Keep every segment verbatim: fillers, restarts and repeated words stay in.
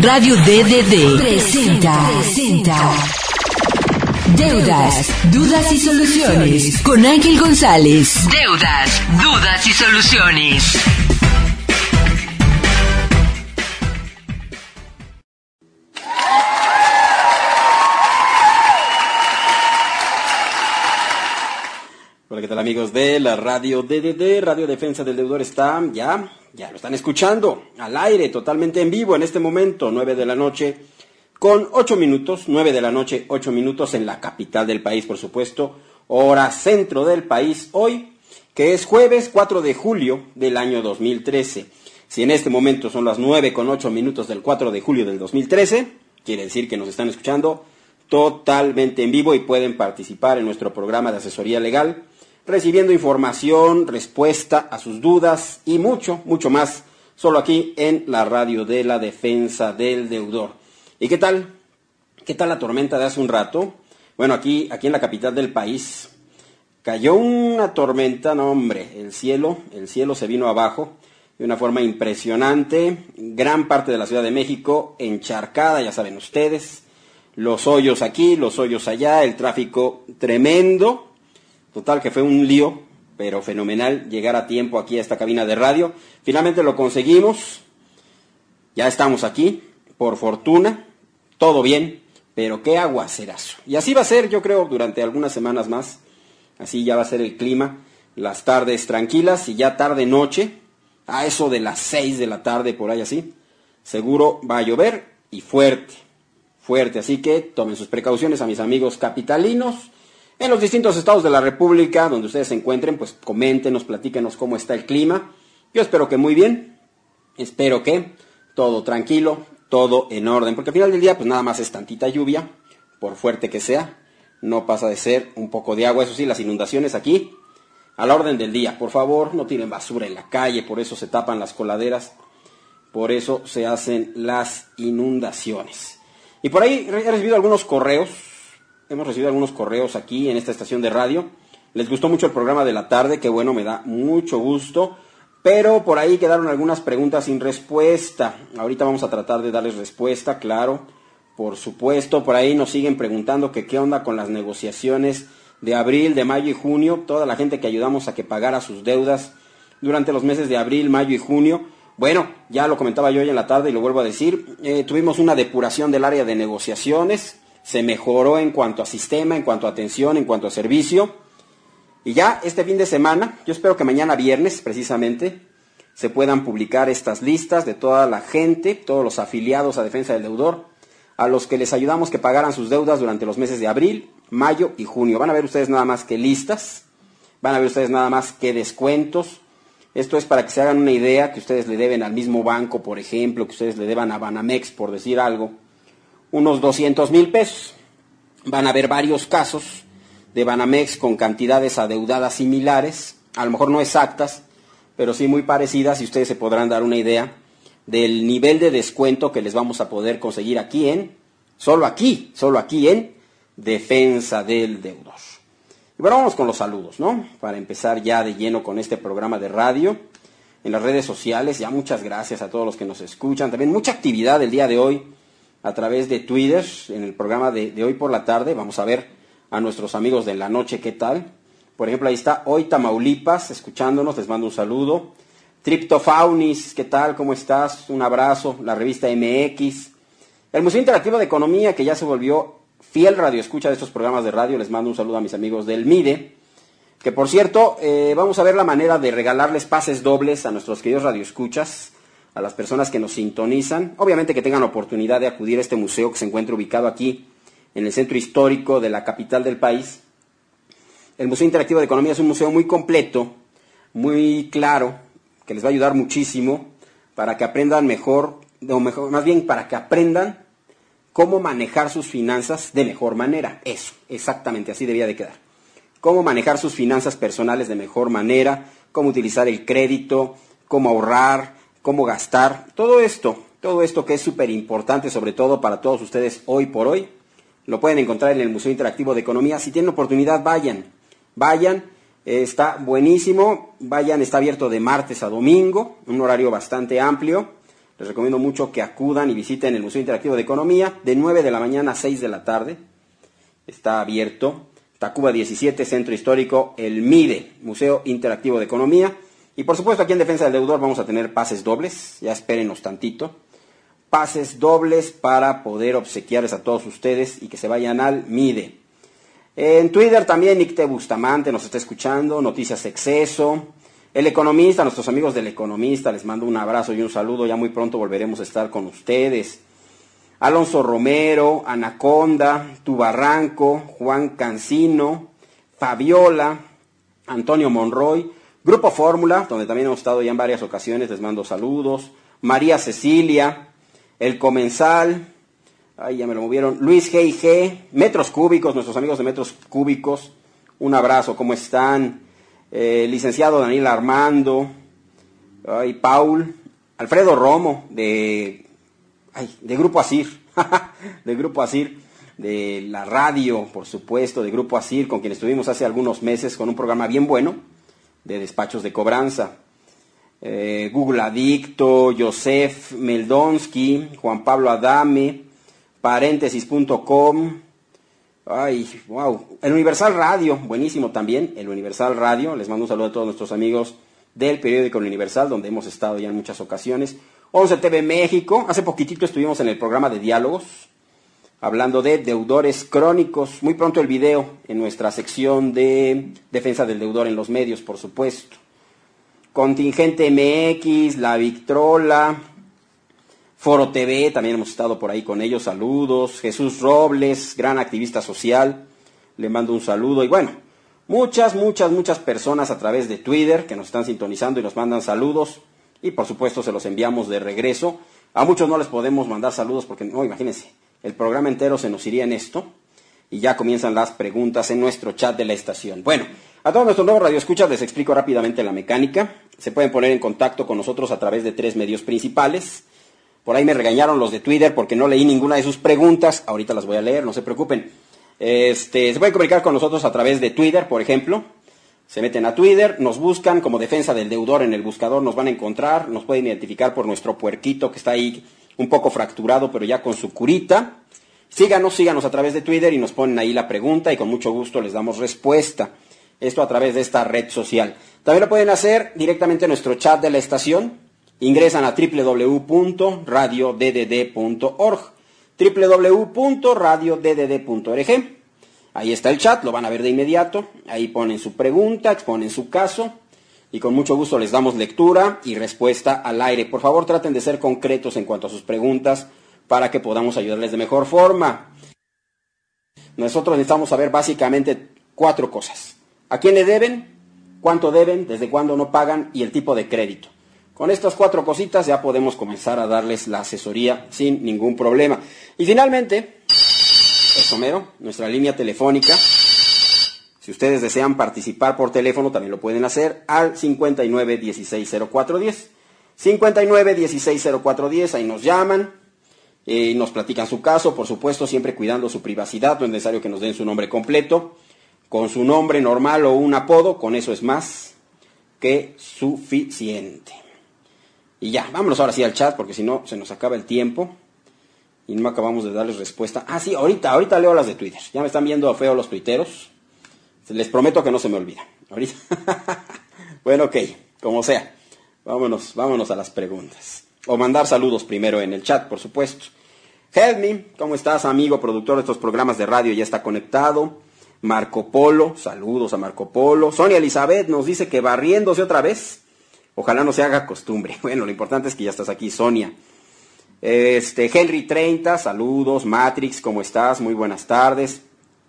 Radio D D D presenta, presenta Deudas, Dudas y Soluciones con Ángel González. Deudas, Dudas y Soluciones. Hola, ¿qué tal, amigos de la Radio D D D? Radio Defensa del Deudor está ya, ya lo están escuchando, al aire, totalmente en vivo en este momento, nueve de la noche, con ocho minutos, nueve de la noche, ocho minutos en la capital del país, por supuesto, hora centro del país, hoy, que es jueves cuatro de julio del año dos mil trece. Si en este momento son las nueve con ocho minutos del cuatro de julio del dos mil trece, quiere decir que nos están escuchando totalmente en vivo y pueden participar en nuestro programa de asesoría legal, recibiendo información, respuesta a sus dudas y mucho, mucho más, solo aquí en la Radio de la Defensa del Deudor. ¿Y qué tal? ¿Qué tal la tormenta de hace un rato? Bueno, aquí, aquí en la capital del país cayó una tormenta, no hombre, el cielo, el cielo se vino abajo de una forma impresionante, gran parte de la Ciudad de México encharcada, ya saben ustedes, los hoyos aquí, los hoyos allá, el tráfico tremendo. Total que fue un lío, pero fenomenal llegar a tiempo aquí a esta cabina de radio. Finalmente lo conseguimos, ya estamos aquí, por fortuna, todo bien, pero qué aguacerazo. Y así va a ser, yo creo, durante algunas semanas más, así ya va a ser el clima, las tardes tranquilas y ya tarde-noche, a eso de las seis de la tarde, por ahí así, seguro va a llover y fuerte, fuerte. Así que tomen sus precauciones a mis amigos capitalinos. En los distintos estados de la República, donde ustedes se encuentren, pues coméntenos, platíquenos cómo está el clima. Yo espero que muy bien, espero que todo tranquilo, todo en orden, porque al final del día, pues nada más es tantita lluvia, por fuerte que sea, no pasa de ser un poco de agua. Eso sí, las inundaciones aquí, a la orden del día. Por favor, no tiren basura en la calle, por eso se tapan las coladeras, por eso se hacen las inundaciones. Y por ahí he recibido algunos correos. Hemos recibido algunos correos aquí en esta estación de radio. Les gustó mucho el programa de la tarde, que bueno, me da mucho gusto. Pero por ahí quedaron algunas preguntas sin respuesta. Ahorita vamos a tratar de darles respuesta, claro. Por supuesto, por ahí nos siguen preguntando que qué onda con las negociaciones de abril, de mayo y junio. Toda la gente que ayudamos a que pagara sus deudas durante los meses de abril, mayo y junio. Bueno, ya lo comentaba yo hoy en la tarde y lo vuelvo a decir. Eh, tuvimos una depuración del área de negociaciones. Se mejoró en cuanto a sistema, en cuanto a atención, en cuanto a servicio. Y ya este fin de semana, yo espero que mañana viernes precisamente, se puedan publicar estas listas de toda la gente, todos los afiliados a Defensa del Deudor, a los que les ayudamos que pagaran sus deudas durante los meses de abril, mayo y junio. Van a ver ustedes nada más que listas, van a ver ustedes nada más que descuentos. Esto es para que se hagan una idea, que ustedes le deben al mismo banco, por ejemplo, que ustedes le deban a Banamex, por decir algo, unos doscientos mil pesos. Van a haber varios casos de Banamex con cantidades adeudadas similares, a lo mejor no exactas, pero sí muy parecidas, y ustedes se podrán dar una idea del nivel de descuento que les vamos a poder conseguir aquí en, solo aquí, solo aquí en Defensa del Deudor. Y bueno, vamos con los saludos, ¿no? Para empezar ya de lleno con este programa de radio, en las redes sociales, ya muchas gracias a todos los que nos escuchan, también mucha actividad el día de hoy, a través de Twitter, en el programa de, de hoy por la tarde. Vamos a ver a nuestros amigos de la noche qué tal. Por ejemplo, ahí está Hoy Tamaulipas, escuchándonos, les mando un saludo. Triptofaunis, ¿qué tal? ¿Cómo estás? Un abrazo. La revista M X. El Museo Interactivo de Economía, que ya se volvió fiel radioescucha de estos programas de radio. Les mando un saludo a mis amigos del M I D E. Que por cierto, eh, vamos a ver la manera de regalarles pases dobles a nuestros queridos radioescuchas, a las personas que nos sintonizan, obviamente que tengan la oportunidad de acudir a este museo que se encuentra ubicado aquí en el centro histórico de la capital del país. El Museo Interactivo de Economía es un museo muy completo, muy claro, que les va a ayudar muchísimo para que aprendan mejor, o mejor, más bien para que aprendan cómo manejar sus finanzas de mejor manera. Eso, exactamente, así debía de quedar. Cómo manejar sus finanzas personales de mejor manera, cómo utilizar el crédito, cómo ahorrar, cómo gastar, todo esto, todo esto que es súper importante, sobre todo para todos ustedes hoy por hoy, lo pueden encontrar en el Museo Interactivo de Economía. Si tienen oportunidad, vayan, vayan, eh, está buenísimo, vayan, está abierto de martes a domingo, un horario bastante amplio. Les recomiendo mucho que acudan y visiten el Museo Interactivo de Economía de nueve de la mañana a seis de la tarde. Está abierto. Tacuba diecisiete, Centro Histórico, el MIDE, Museo Interactivo de Economía. Y por supuesto aquí en Defensa del Deudor vamos a tener pases dobles, ya espérenos tantito. Pases dobles para poder obsequiarles a todos ustedes y que se vayan al MIDE. En Twitter también Nicte Bustamante nos está escuchando, Noticias Exceso. El Economista, nuestros amigos del Economista, les mando un abrazo y un saludo, ya muy pronto volveremos a estar con ustedes. Alonso Romero, Anaconda, Tu Barranco, Juan Cancino, Fabiola, Antonio Monroy, Grupo Fórmula, donde también hemos estado ya en varias ocasiones, les mando saludos. María Cecilia, El Comensal, ay, ya me lo movieron, Luis G y G, Metros Cúbicos, nuestros amigos de Metros Cúbicos, un abrazo, ¿cómo están? Eh, licenciado Daniel Armando, ay, Paul, Alfredo Romo, de, ay, de Grupo Asir, de Grupo Asir, de la radio, por supuesto, de Grupo Asir, con quien estuvimos hace algunos meses con un programa bien bueno, de despachos de cobranza. Eh, Google Adicto, Joseph Meldonsky, Juan Pablo Adame, paréntesis punto com, ay, wow, el Universal Radio, buenísimo también, el Universal Radio, les mando un saludo a todos nuestros amigos del periódico El Universal, donde hemos estado ya en muchas ocasiones. once T V México, hace poquitito estuvimos en el programa de diálogos, hablando de deudores crónicos, muy pronto el video en nuestra sección de defensa del deudor en los medios, por supuesto. Contingente M X, La Victrola, Foro T V, también hemos estado por ahí con ellos, saludos. Jesús Robles, gran activista social, le mando un saludo. Y bueno, muchas, muchas, muchas personas a través de Twitter que nos están sintonizando y nos mandan saludos. Y por supuesto se los enviamos de regreso. A muchos no les podemos mandar saludos porque, no, imagínense, el programa entero se nos iría en esto. Y ya comienzan las preguntas en nuestro chat de la estación. Bueno, a todos nuestros nuevos radioescuchas les explico rápidamente la mecánica. Se pueden poner en contacto con nosotros a través de tres medios principales. Por ahí me regañaron los de Twitter porque no leí ninguna de sus preguntas. Ahorita las voy a leer, no se preocupen. Este, se pueden comunicar con nosotros a través de Twitter, por ejemplo. Se meten a Twitter, nos buscan como Defensa del Deudor en el buscador, nos van a encontrar. Nos pueden identificar por nuestro puerquito que está ahí un poco fracturado, pero ya con su curita. Síganos, síganos a través de Twitter y nos ponen ahí la pregunta y con mucho gusto les damos respuesta. Esto a través de esta red social. También lo pueden hacer directamente en nuestro chat de la estación. Ingresan a doble u doble u doble u punto radio d d d punto org. doble u doble u doble u punto radio d d d punto org. Ahí está el chat, lo van a ver de inmediato. Ahí ponen su pregunta, exponen su caso. Y con mucho gusto les damos lectura y respuesta al aire. Por favor, traten de ser concretos en cuanto a sus preguntas para que podamos ayudarles de mejor forma. Nosotros necesitamos saber básicamente cuatro cosas. ¿A quién le deben? ¿Cuánto deben? ¿Desde cuándo no pagan? Y el tipo de crédito. Con estas cuatro cositas ya podemos comenzar a darles la asesoría sin ningún problema. Y finalmente, eso mero, nuestra línea telefónica. Si ustedes desean participar por teléfono, también lo pueden hacer al cincuenta y nueve dieciséis cero cuatro diez. cincuenta y nueve dieciséis cero cuatro diez, ahí nos llaman. Y nos platican su caso, por supuesto, siempre cuidando su privacidad. No es necesario que nos den su nombre completo. Con su nombre normal o un apodo, con eso es más que suficiente. Y ya, vámonos ahora sí al chat, porque si no se nos acaba el tiempo y no acabamos de darles respuesta. Ah, sí, ahorita, ahorita leo las de Twitter. Ya me están viendo feo los tuiteros. Les prometo que no se me olvida. Ahorita. Bueno, ok, como sea. Vámonos, vámonos a las preguntas. O mandar saludos primero en el chat, por supuesto. Helmi, ¿cómo estás, amigo, productor de estos programas de radio? Ya está conectado. Marco Polo, saludos a Marco Polo. Sonia Elizabeth nos dice que barriéndose otra vez. Ojalá no se haga costumbre. Bueno, lo importante es que ya estás aquí, Sonia. Este, Henry treinta, saludos. Matrix, ¿cómo estás? Muy buenas tardes.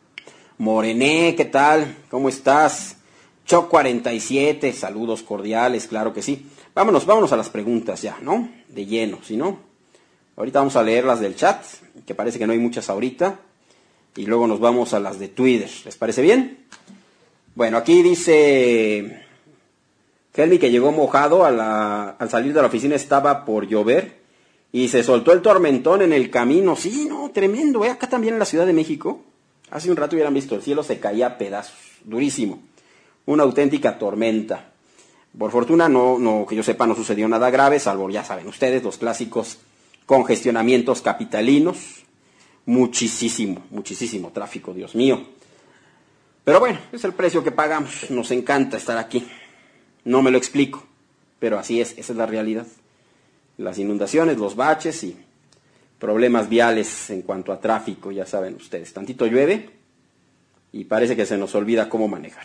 Morené, ¿qué tal? ¿Cómo estás? Choc cuarenta y siete, saludos cordiales, claro que sí. Vámonos, vámonos a las preguntas ya, ¿no? De lleno, si no. Ahorita vamos a leer las del chat, que parece que no hay muchas ahorita. Y luego nos vamos a las de Twitter. ¿Les parece bien? Bueno, aquí dice Helmi que llegó mojado a la, al salir de la oficina, estaba por llover y se soltó el tormentón en el camino. Sí, no, tremendo, ¿eh? Acá también en la Ciudad de México. Hace un rato hubieran visto, el cielo se caía a pedazos, durísimo. Una auténtica tormenta. Por fortuna, no, no, que yo sepa, no sucedió nada grave, salvo, ya saben ustedes, los clásicos congestionamientos capitalinos. Muchísimo, muchísimo tráfico, Dios mío. Pero bueno, es el precio que pagamos. Nos encanta estar aquí. No me lo explico, pero así es, esa es la realidad. Las inundaciones, los baches y problemas viales en cuanto a tráfico, ya saben ustedes. Tantito llueve y parece que se nos olvida cómo manejar.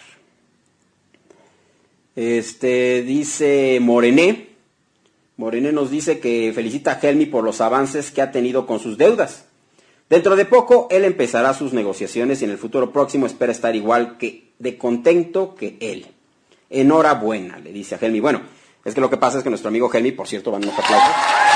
Este, dice Morené. Morené nos dice que felicita a Helmy por los avances que ha tenido con sus deudas. Dentro de poco, él empezará sus negociaciones y en el futuro próximo espera estar igual que de contento que él. Enhorabuena, le dice a Helmy. Bueno, es que lo que pasa es que nuestro amigo Helmy, por cierto, van unos aplausos.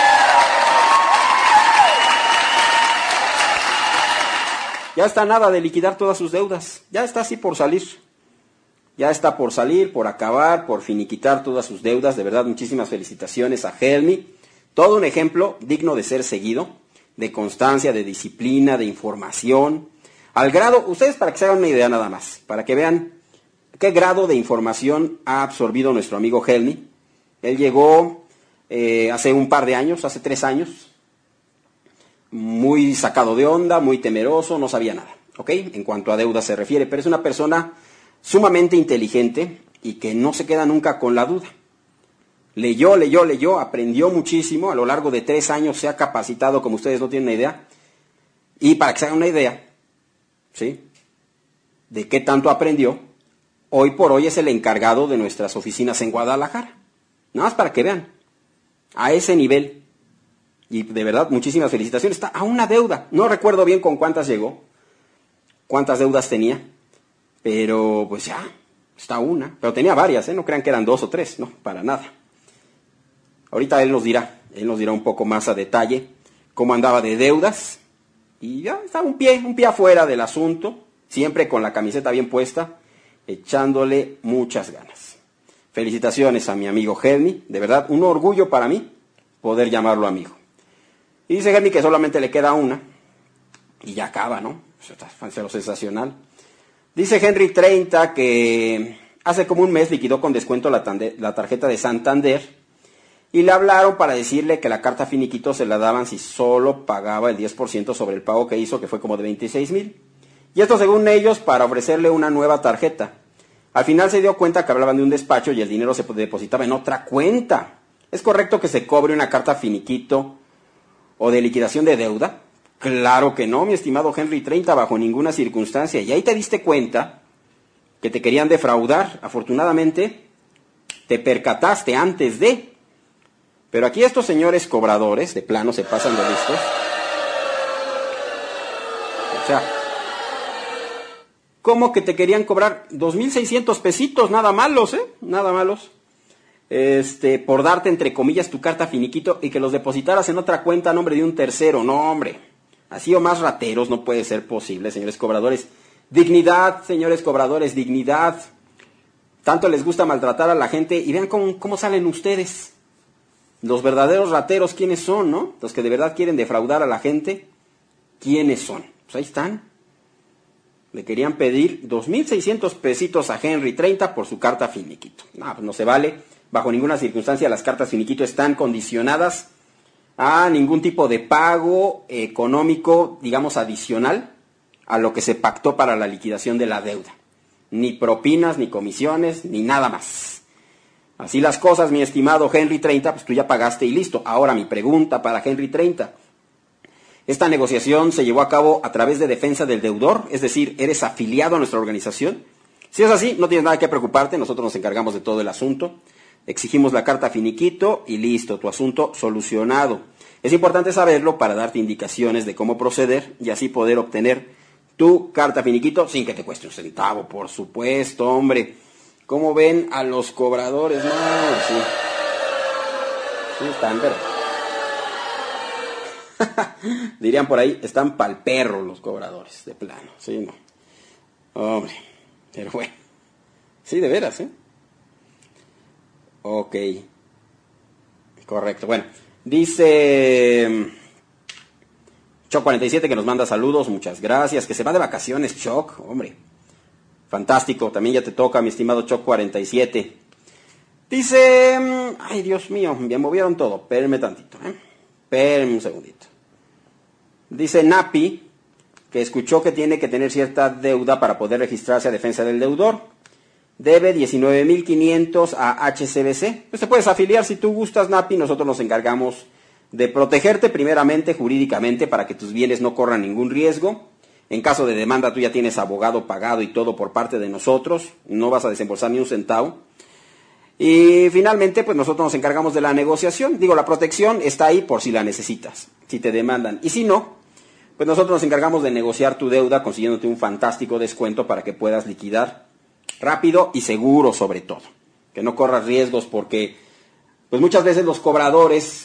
Ya está nada de liquidar todas sus deudas. Ya está así por salir. Ya está por salir, por acabar, por finiquitar todas sus deudas. De verdad, muchísimas felicitaciones a Helmy. Todo un ejemplo digno de ser seguido, de constancia, de disciplina, de información. Al grado, ustedes para que se hagan una idea nada más, para que vean qué grado de información ha absorbido nuestro amigo Helmy. Él llegó eh, hace un par de años, hace tres años, muy sacado de onda, muy temeroso, no sabía nada, ¿ok? En cuanto a deuda se refiere, pero es una persona sumamente inteligente y que no se queda nunca con la duda. Leyó, leyó, leyó, aprendió muchísimo, a lo largo de tres años se ha capacitado como ustedes no tienen una idea. Y para que se hagan una idea, ¿sí?, de qué tanto aprendió, hoy por hoy es el encargado de nuestras oficinas en Guadalajara. Nada más para que vean, a ese nivel. Y de verdad, muchísimas felicitaciones. Está a una deuda, no recuerdo bien con cuántas llegó, cuántas deudas tenía, pero pues ya, está una. Pero tenía varias, ¿eh? No crean que eran dos o tres, no, para nada. Ahorita él nos dirá, él nos dirá un poco más a detalle cómo andaba de deudas. Y ya estaba un pie, un pie afuera del asunto, siempre con la camiseta bien puesta, echándole muchas ganas. Felicitaciones a mi amigo Helmy, de verdad, un orgullo para mí poder llamarlo amigo. Y dice Helmy que solamente le queda una, y ya acaba, ¿no? Es lo sensacional. Dice Henry treinta que hace como un mes liquidó con descuento la, tande- la tarjeta de Santander, y le hablaron para decirle que la carta finiquito se la daban si solo pagaba el diez por ciento sobre el pago que hizo, que fue como de veintiséis mil. Y esto según ellos para ofrecerle una nueva tarjeta. Al final se dio cuenta que hablaban de un despacho y el dinero se depositaba en otra cuenta. ¿Es correcto que se cobre una carta finiquito o de liquidación de deuda? Claro que no, mi estimado Henry treinta, bajo ninguna circunstancia. Y ahí te diste cuenta que te querían defraudar. Afortunadamente, te percataste antes de... Pero aquí estos señores cobradores, de plano, se pasan de listos. O sea, ¿cómo que te querían cobrar dos mil seiscientos pesitos? Nada malos, ¿eh? Nada malos. Este, por darte, entre comillas, tu carta finiquito y que los depositaras en otra cuenta a nombre de un tercero. No, hombre. Así o más rateros no puede ser posible, señores cobradores. Dignidad, señores cobradores, dignidad. Tanto les gusta maltratar a la gente y vean cómo, cómo salen ustedes. Los verdaderos rateros, ¿quiénes son, no? Los que de verdad quieren defraudar a la gente, ¿quiénes son? Pues ahí están. Le querían pedir dos mil seiscientos pesitos a Henry treinta por su carta finiquito. No, pues no se vale. Bajo ninguna circunstancia las cartas finiquito están condicionadas a ningún tipo de pago económico, digamos, adicional a lo que se pactó para la liquidación de la deuda. Ni propinas, ni comisiones, ni nada más. Así las cosas, mi estimado Henry treinta, pues tú ya pagaste y listo. Ahora mi pregunta para Henry treinta. ¿Esta negociación se llevó a cabo a través de defensa del deudor? Es decir, ¿eres afiliado a nuestra organización? Si es así, no tienes nada que preocuparte, nosotros nos encargamos de todo el asunto. Exigimos la carta finiquito y listo, tu asunto solucionado. Es importante saberlo para darte indicaciones de cómo proceder y así poder obtener tu carta finiquito sin que te cueste un centavo, por supuesto, hombre. ¿Cómo ven a los cobradores? No, sí. Sí están, pero... dirían por ahí, están pa'l perro los cobradores, de plano. Sí, no. Hombre, pero bueno. Sí, de veras, ¿eh? Ok. Correcto, bueno. Dice... Choc cuarenta y siete que nos manda saludos, muchas gracias. Que se va de vacaciones, Choc, hombre. Fantástico, también ya te toca, mi estimado Choc cuarenta y siete. Dice, ay Dios mío, me movieron todo, espérenme tantito, ¿eh? Espérenme un segundito. Dice Napi, que escuchó que tiene que tener cierta deuda para poder registrarse a defensa del deudor. Debe diecinueve mil quinientos a H C B C. Pues te puedes afiliar si tú gustas, Napi. Nosotros nos encargamos de protegerte primeramente jurídicamente para que tus bienes no corran ningún riesgo. En caso de demanda tú ya tienes abogado pagado y todo por parte de nosotros. No vas a desembolsar ni un centavo. Y finalmente, pues nosotros nos encargamos de la negociación. Digo, la protección está ahí por si la necesitas, si te demandan. Y si no, pues nosotros nos encargamos de negociar tu deuda consiguiéndote un fantástico descuento para que puedas liquidar rápido y seguro sobre todo. Que no corras riesgos porque pues muchas veces los cobradores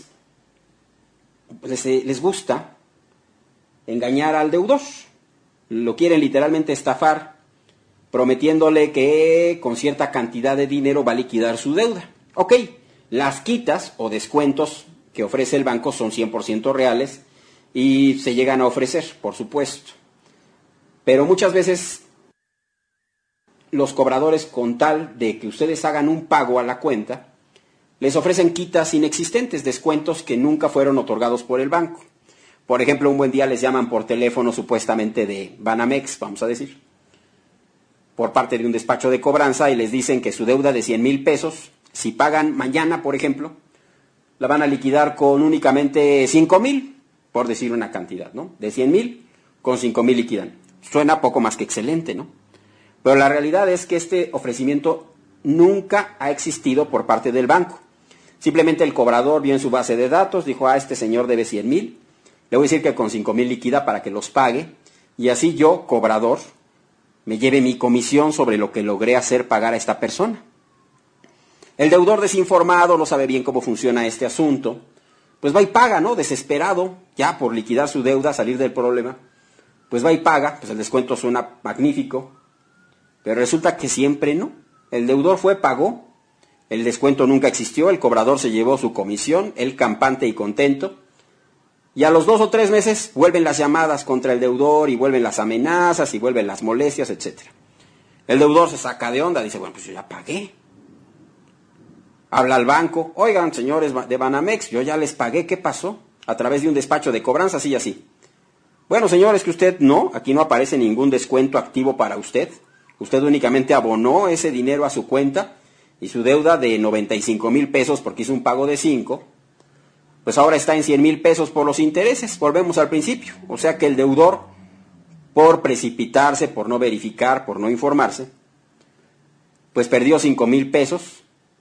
pues, les, les gusta engañar al deudor. Lo quieren literalmente estafar, prometiéndole que con cierta cantidad de dinero va a liquidar su deuda. Ok, las quitas o descuentos que ofrece el banco son cien por ciento reales y se llegan a ofrecer, por supuesto. Pero muchas veces los cobradores, con tal de que ustedes hagan un pago a la cuenta, les ofrecen quitas inexistentes, descuentos que nunca fueron otorgados por el banco. Por ejemplo, un buen día les llaman por teléfono supuestamente de Banamex, vamos a decir, por parte de un despacho de cobranza y les dicen que su deuda de cien mil pesos, si pagan mañana, por ejemplo, la van a liquidar con únicamente cinco mil, por decir una cantidad, ¿no? De cien mil, con cinco mil liquidan. Suena poco más que excelente, ¿no? Pero la realidad es que este ofrecimiento nunca ha existido por parte del banco. Simplemente el cobrador vio en su base de datos, dijo, ah, este señor debe cien mil, le voy a decir que con cinco mil liquida para que los pague, y así yo, cobrador, me lleve mi comisión sobre lo que logré hacer pagar a esta persona. El deudor desinformado no sabe bien cómo funciona este asunto, pues va y paga, ¿no? Desesperado, ya por liquidar su deuda, salir del problema, pues va y paga, pues el descuento suena magnífico, pero resulta que siempre no. El deudor fue, pagó, el descuento nunca existió, el cobrador se llevó su comisión, él campante y contento, y a los dos o tres meses vuelven las llamadas contra el deudor, y vuelven las amenazas, y vuelven las molestias, etcétera. El deudor se saca de onda, dice, bueno, pues yo ya pagué. Habla al banco, oigan, señores de Banamex, yo ya les pagué, ¿qué pasó? A través de un despacho de cobranza, así y así. Bueno, señores, que usted no, aquí no aparece ningún descuento activo para usted. Usted únicamente abonó ese dinero a su cuenta y su deuda de noventa y cinco mil pesos porque hizo un pago de cinco, pues ahora está en cien mil pesos por los intereses. Volvemos al principio. O sea que el deudor, por precipitarse, por no verificar, por no informarse, pues perdió cinco mil pesos.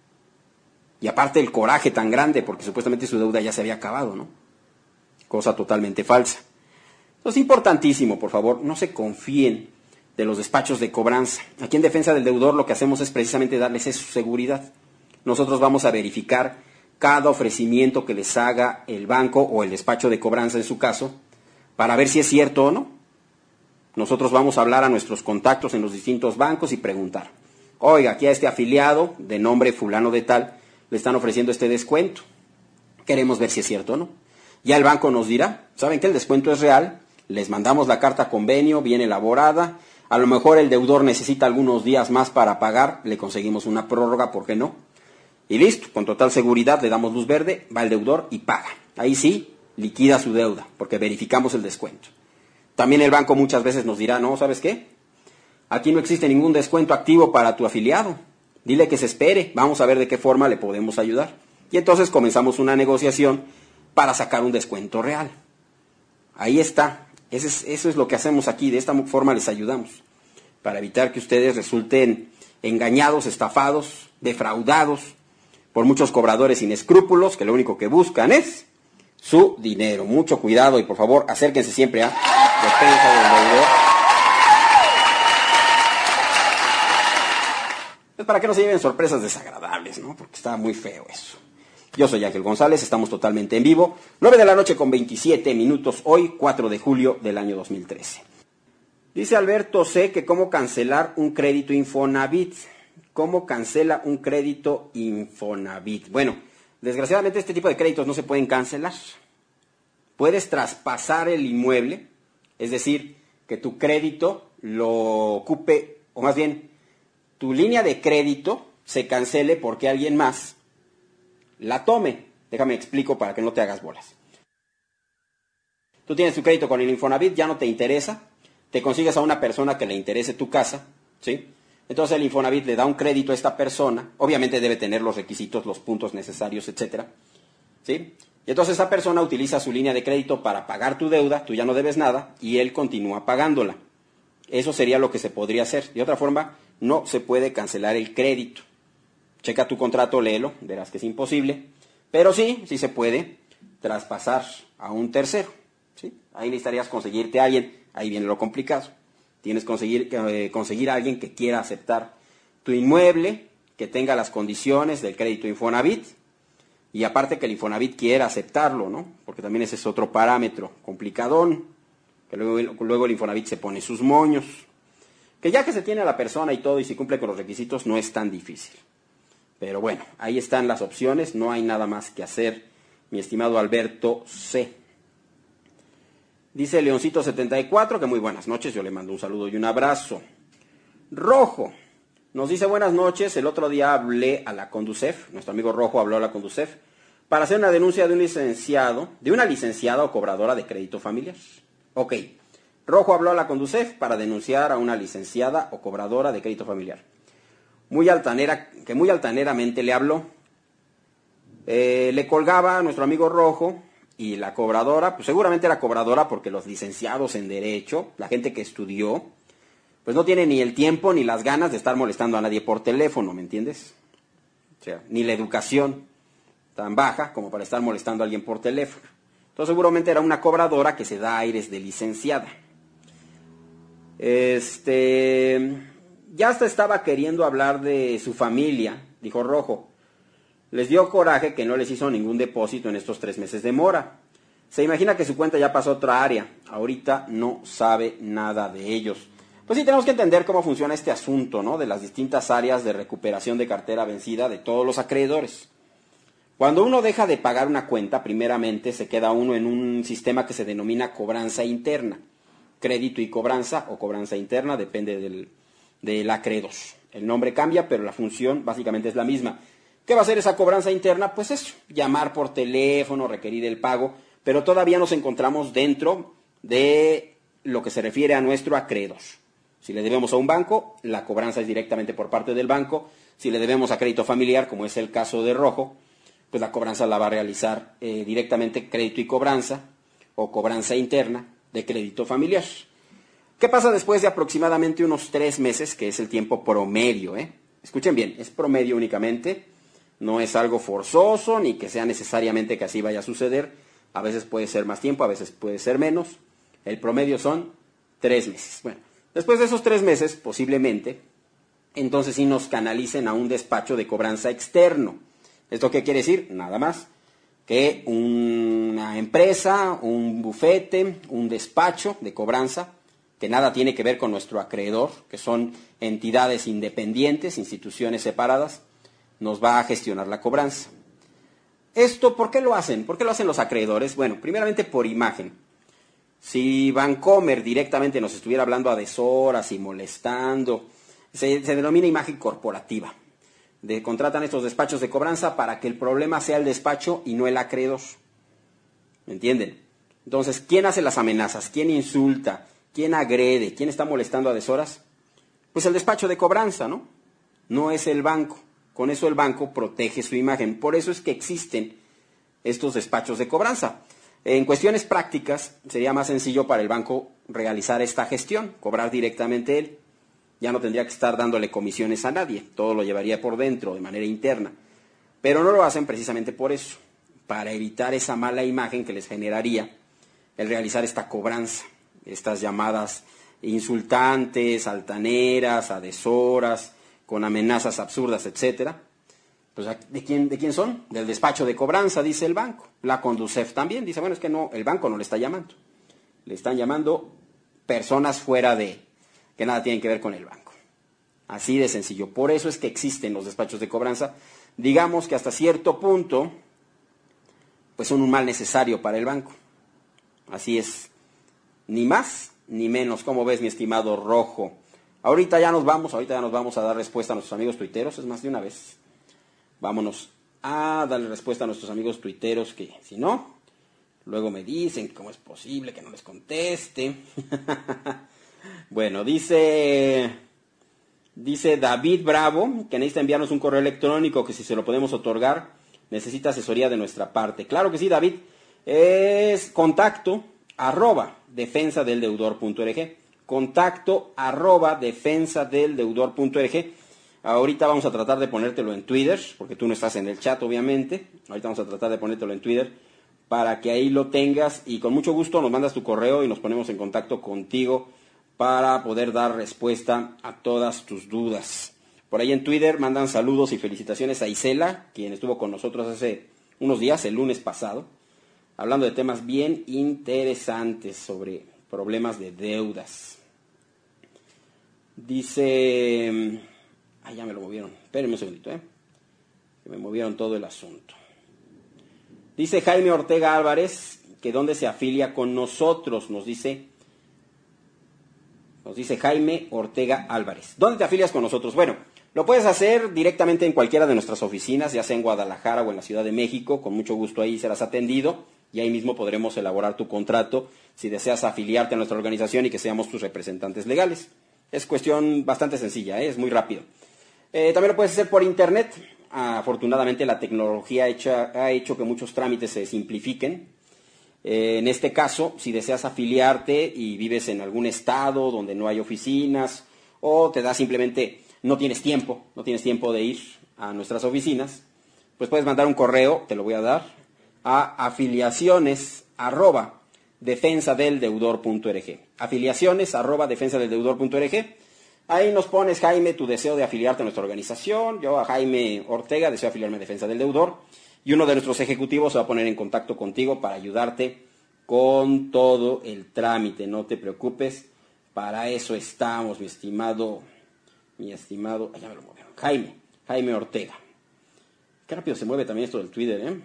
Y aparte el coraje tan grande, porque supuestamente su deuda ya se había acabado, ¿no? Cosa totalmente falsa. Entonces, importantísimo, por favor, no se confíen de los despachos de cobranza. Aquí en Defensa del Deudor lo que hacemos es precisamente darles esa seguridad. Nosotros vamos a verificar cada ofrecimiento que les haga el banco o el despacho de cobranza en su caso, para ver si es cierto o no. Nosotros vamos a hablar a nuestros contactos en los distintos bancos y preguntar, oiga, aquí a este afiliado de nombre fulano de tal, le están ofreciendo este descuento. Queremos ver si es cierto o no. Ya el banco nos dirá, ¿saben que el descuento es real? Les mandamos la carta convenio, bien elaborada. A lo mejor el deudor necesita algunos días más para pagar, le conseguimos una prórroga, ¿por qué no? Y listo, con total seguridad le damos luz verde, va el deudor y paga. Ahí sí, liquida su deuda, porque verificamos el descuento. También el banco muchas veces nos dirá, no, ¿sabes qué? Aquí no existe ningún descuento activo para tu afiliado. Dile que se espere, vamos a ver de qué forma le podemos ayudar. Y entonces comenzamos una negociación para sacar un descuento real. Ahí está, eso es, eso es lo que hacemos aquí, de esta forma les ayudamos. Para evitar que ustedes resulten engañados, estafados, defraudados por muchos cobradores sin escrúpulos que lo único que buscan es su dinero. Mucho cuidado y por favor acérquense siempre a Defensa del Deudor. Es para que no se lleven sorpresas desagradables, ¿no? Porque está muy feo eso. Yo soy Ángel González, estamos totalmente en vivo. nueve de la noche con veintisiete minutos, hoy cuatro de julio del año dos mil trece. Dice Alberto C. que cómo cancelar un crédito Infonavit. ¿Cómo cancela un crédito Infonavit? Bueno, desgraciadamente este tipo de créditos no se pueden cancelar. Puedes traspasar el inmueble, es decir, que tu crédito lo ocupe, o más bien, tu línea de crédito se cancele porque alguien más la tome. Déjame explico para que no te hagas bolas. Tú tienes tu crédito con el Infonavit, ya no te interesa, te consigues a una persona que le interese tu casa, ¿sí? Entonces el Infonavit le da un crédito a esta persona, obviamente debe tener los requisitos, los puntos necesarios, etcétera, ¿sí? Y entonces esa persona utiliza su línea de crédito para pagar tu deuda, tú ya no debes nada, y él continúa pagándola. Eso sería lo que se podría hacer. De otra forma, no se puede cancelar el crédito. Checa tu contrato, léelo, verás que es imposible. Pero sí, sí se puede traspasar a un tercero, ¿sí? Ahí necesitarías conseguirte a alguien, ahí viene lo complicado. Tienes que conseguir, eh, conseguir a alguien que quiera aceptar tu inmueble, que tenga las condiciones del crédito Infonavit, y aparte que el Infonavit quiera aceptarlo, ¿no? Porque también ese es otro parámetro complicadón, que luego, luego el Infonavit se pone sus moños. Que ya que se tiene a la persona y todo, y si cumple con los requisitos, no es tan difícil. Pero bueno, ahí están las opciones, no hay nada más que hacer, mi estimado Alberto C. Dice Leoncito setenta y cuatro, que muy buenas noches, yo le mando un saludo y un abrazo. Rojo, nos dice buenas noches, el otro día hablé a la Conducef, nuestro amigo Rojo habló a la Conducef, para hacer una denuncia de un licenciado, de una licenciada o cobradora de crédito familiar. Ok, Rojo habló a la Conducef para denunciar a una licenciada o cobradora de crédito familiar. Muy altanera, que muy altaneramente le habló. Eh, le colgaba a nuestro amigo Rojo. Y la cobradora, pues seguramente era cobradora porque los licenciados en Derecho, la gente que estudió, pues no tiene ni el tiempo ni las ganas de estar molestando a nadie por teléfono, ¿me entiendes? O sea, ni la educación tan baja como para estar molestando a alguien por teléfono. Entonces seguramente era una cobradora que se da aires de licenciada. Este, ya hasta estaba queriendo hablar de su familia, dijo Rojo. Les dio coraje que no les hizo ningún depósito en estos tres meses de mora. Se imagina que su cuenta ya pasó a otra área. Ahorita no sabe nada de ellos. Pues sí, tenemos que entender cómo funciona este asunto, ¿no? De las distintas áreas de recuperación de cartera vencida de todos los acreedores. Cuando uno deja de pagar una cuenta, primeramente se queda uno en un sistema que se denomina cobranza interna. Crédito y cobranza, o cobranza interna, depende del, del acreedor. El nombre cambia, pero la función básicamente es la misma. ¿Qué va a hacer esa cobranza interna? Pues eso, llamar por teléfono, requerir el pago, pero todavía nos encontramos dentro de lo que se refiere a nuestro acreedor. Si le debemos a un banco, la cobranza es directamente por parte del banco. Si le debemos a crédito familiar, como es el caso de Rojo, pues la cobranza la va a realizar eh, directamente crédito y cobranza, o cobranza interna de crédito familiar. ¿Qué pasa después de aproximadamente unos tres meses, que es el tiempo promedio? ¿eh? Escuchen bien, es promedio únicamente. No es algo forzoso, ni que sea necesariamente que así vaya a suceder. A veces puede ser más tiempo, a veces puede ser menos. El promedio son tres meses. Bueno, después de esos tres meses, posiblemente, entonces sí nos canalicen a un despacho de cobranza externo. ¿Esto qué quiere decir? Nada más que una empresa, un bufete, un despacho de cobranza, que nada tiene que ver con nuestro acreedor, que son entidades independientes, instituciones separadas, nos va a gestionar la cobranza. ¿Esto por qué lo hacen? ¿Por qué lo hacen los acreedores? Bueno, primeramente por imagen. Si Bancomer directamente nos estuviera hablando a deshoras y molestando, se, se denomina imagen corporativa. De, contratan estos despachos de cobranza para que el problema sea el despacho y no el acreedor. ¿Me entienden? Entonces, ¿quién hace las amenazas? ¿Quién insulta? ¿Quién agrede? ¿Quién está molestando a deshoras? Pues el despacho de cobranza, ¿no? No es el banco. Con eso el banco protege su imagen. Por eso es que existen estos despachos de cobranza. En cuestiones prácticas, sería más sencillo para el banco realizar esta gestión, cobrar directamente él. Ya no tendría que estar dándole comisiones a nadie. Todo lo llevaría por dentro, de manera interna. Pero no lo hacen precisamente por eso, para evitar esa mala imagen que les generaría el realizar esta cobranza. Estas llamadas insultantes, altaneras, a deshoras, con amenazas absurdas, etcétera. Pues, ¿de quién, ¿de quién son? Del despacho de cobranza, dice el banco. La Conducef también dice, bueno, es que no, el banco no le está llamando. Le están llamando personas fuera de, que nada tienen que ver con el banco. Así de sencillo. Por eso es que existen los despachos de cobranza. Digamos que hasta cierto punto, pues son un mal necesario para el banco. Así es. Ni más ni menos. ¿Cómo ves, mi estimado Rojo? Ahorita ya nos vamos, ahorita ya nos vamos a dar respuesta a nuestros amigos tuiteros, es más de una vez. Vámonos a darle respuesta a nuestros amigos tuiteros que, si no, luego me dicen cómo es posible que no les conteste. Bueno, dice, dice David Bravo que necesita enviarnos un correo electrónico que si se lo podemos otorgar, necesita asesoría de nuestra parte. Claro que sí, David. Es contacto arroba defensa del deudor punto org. Contacto arroba defensa del deudor punto org. Ahorita vamos a tratar de ponértelo en Twitter, porque tú no estás en el chat, obviamente. Ahorita vamos a tratar de ponértelo en Twitter para que ahí lo tengas y con mucho gusto nos mandas tu correo y nos ponemos en contacto contigo para poder dar respuesta a todas tus dudas. Por ahí en Twitter mandan saludos y felicitaciones a Isela, quien estuvo con nosotros hace unos días, el lunes pasado, hablando de temas bien interesantes sobre problemas de deudas. Dice... Ah, ya me lo movieron. Espérenme un segundito, ¿eh? Que me movieron todo el asunto. Dice Jaime Ortega Álvarez que dónde se afilia con nosotros, nos dice... Nos dice Jaime Ortega Álvarez. ¿Dónde te afilias con nosotros? Bueno, lo puedes hacer directamente en cualquiera de nuestras oficinas, ya sea en Guadalajara o en la Ciudad de México. Con mucho gusto ahí serás atendido y ahí mismo podremos elaborar tu contrato si deseas afiliarte a nuestra organización y que seamos tus representantes legales. Es cuestión bastante sencilla, ¿eh? Es muy rápido. Eh, también lo puedes hacer por internet. Afortunadamente la tecnología hecha, ha hecho que muchos trámites se simplifiquen. Eh, en este caso, si deseas afiliarte y vives en algún estado donde no hay oficinas o te da simplemente, no tienes tiempo, no tienes tiempo de ir a nuestras oficinas, pues puedes mandar un correo, te lo voy a dar, a afiliaciones arroba defensa del deudor punto org. Afiliaciones arroba defensa del deudor punto org. Ahí nos pones, Jaime, tu deseo de afiliarte a nuestra organización. Yo a Jaime Ortega deseo afiliarme a Defensa del Deudor. Y uno de nuestros ejecutivos se va a poner en contacto contigo para ayudarte con todo el trámite. No te preocupes, para eso estamos, mi estimado, mi estimado, allá me lo movieron, Jaime, Jaime Ortega. Qué rápido se mueve también esto del Twitter, ¿eh?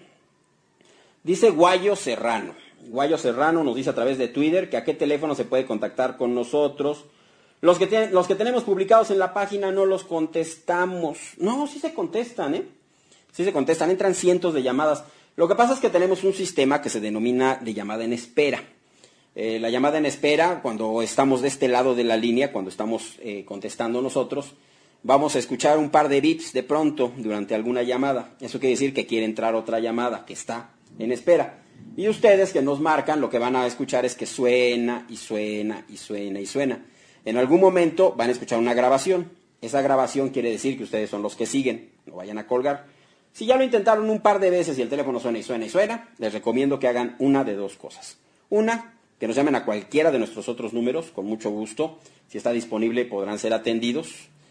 Dice Guayo Serrano. Guayo Serrano nos dice a través de Twitter que a qué teléfono se puede contactar con nosotros. Los que, tienen, los que tenemos publicados en la página no los contestamos. No, sí se contestan, ¿eh? Sí se contestan, entran cientos de llamadas. Lo que pasa es que tenemos un sistema que se denomina de llamada en espera. Eh, la llamada en espera, cuando estamos de este lado de la línea, cuando estamos eh, contestando nosotros, vamos a escuchar un par de bips de pronto durante alguna llamada. Eso quiere decir que quiere entrar otra llamada que está en espera. Y ustedes que nos marcan, lo que van a escuchar es que suena y suena y suena y suena. En algún momento van a escuchar una grabación. Esa grabación quiere decir que ustedes son los que siguen, no vayan a colgar. Si ya lo intentaron un par de veces y el teléfono suena y suena y suena, les recomiendo que hagan una de dos cosas. Una, que nos llamen a cualquiera de nuestros otros números, con mucho gusto. Si está disponible podrán ser atendidos.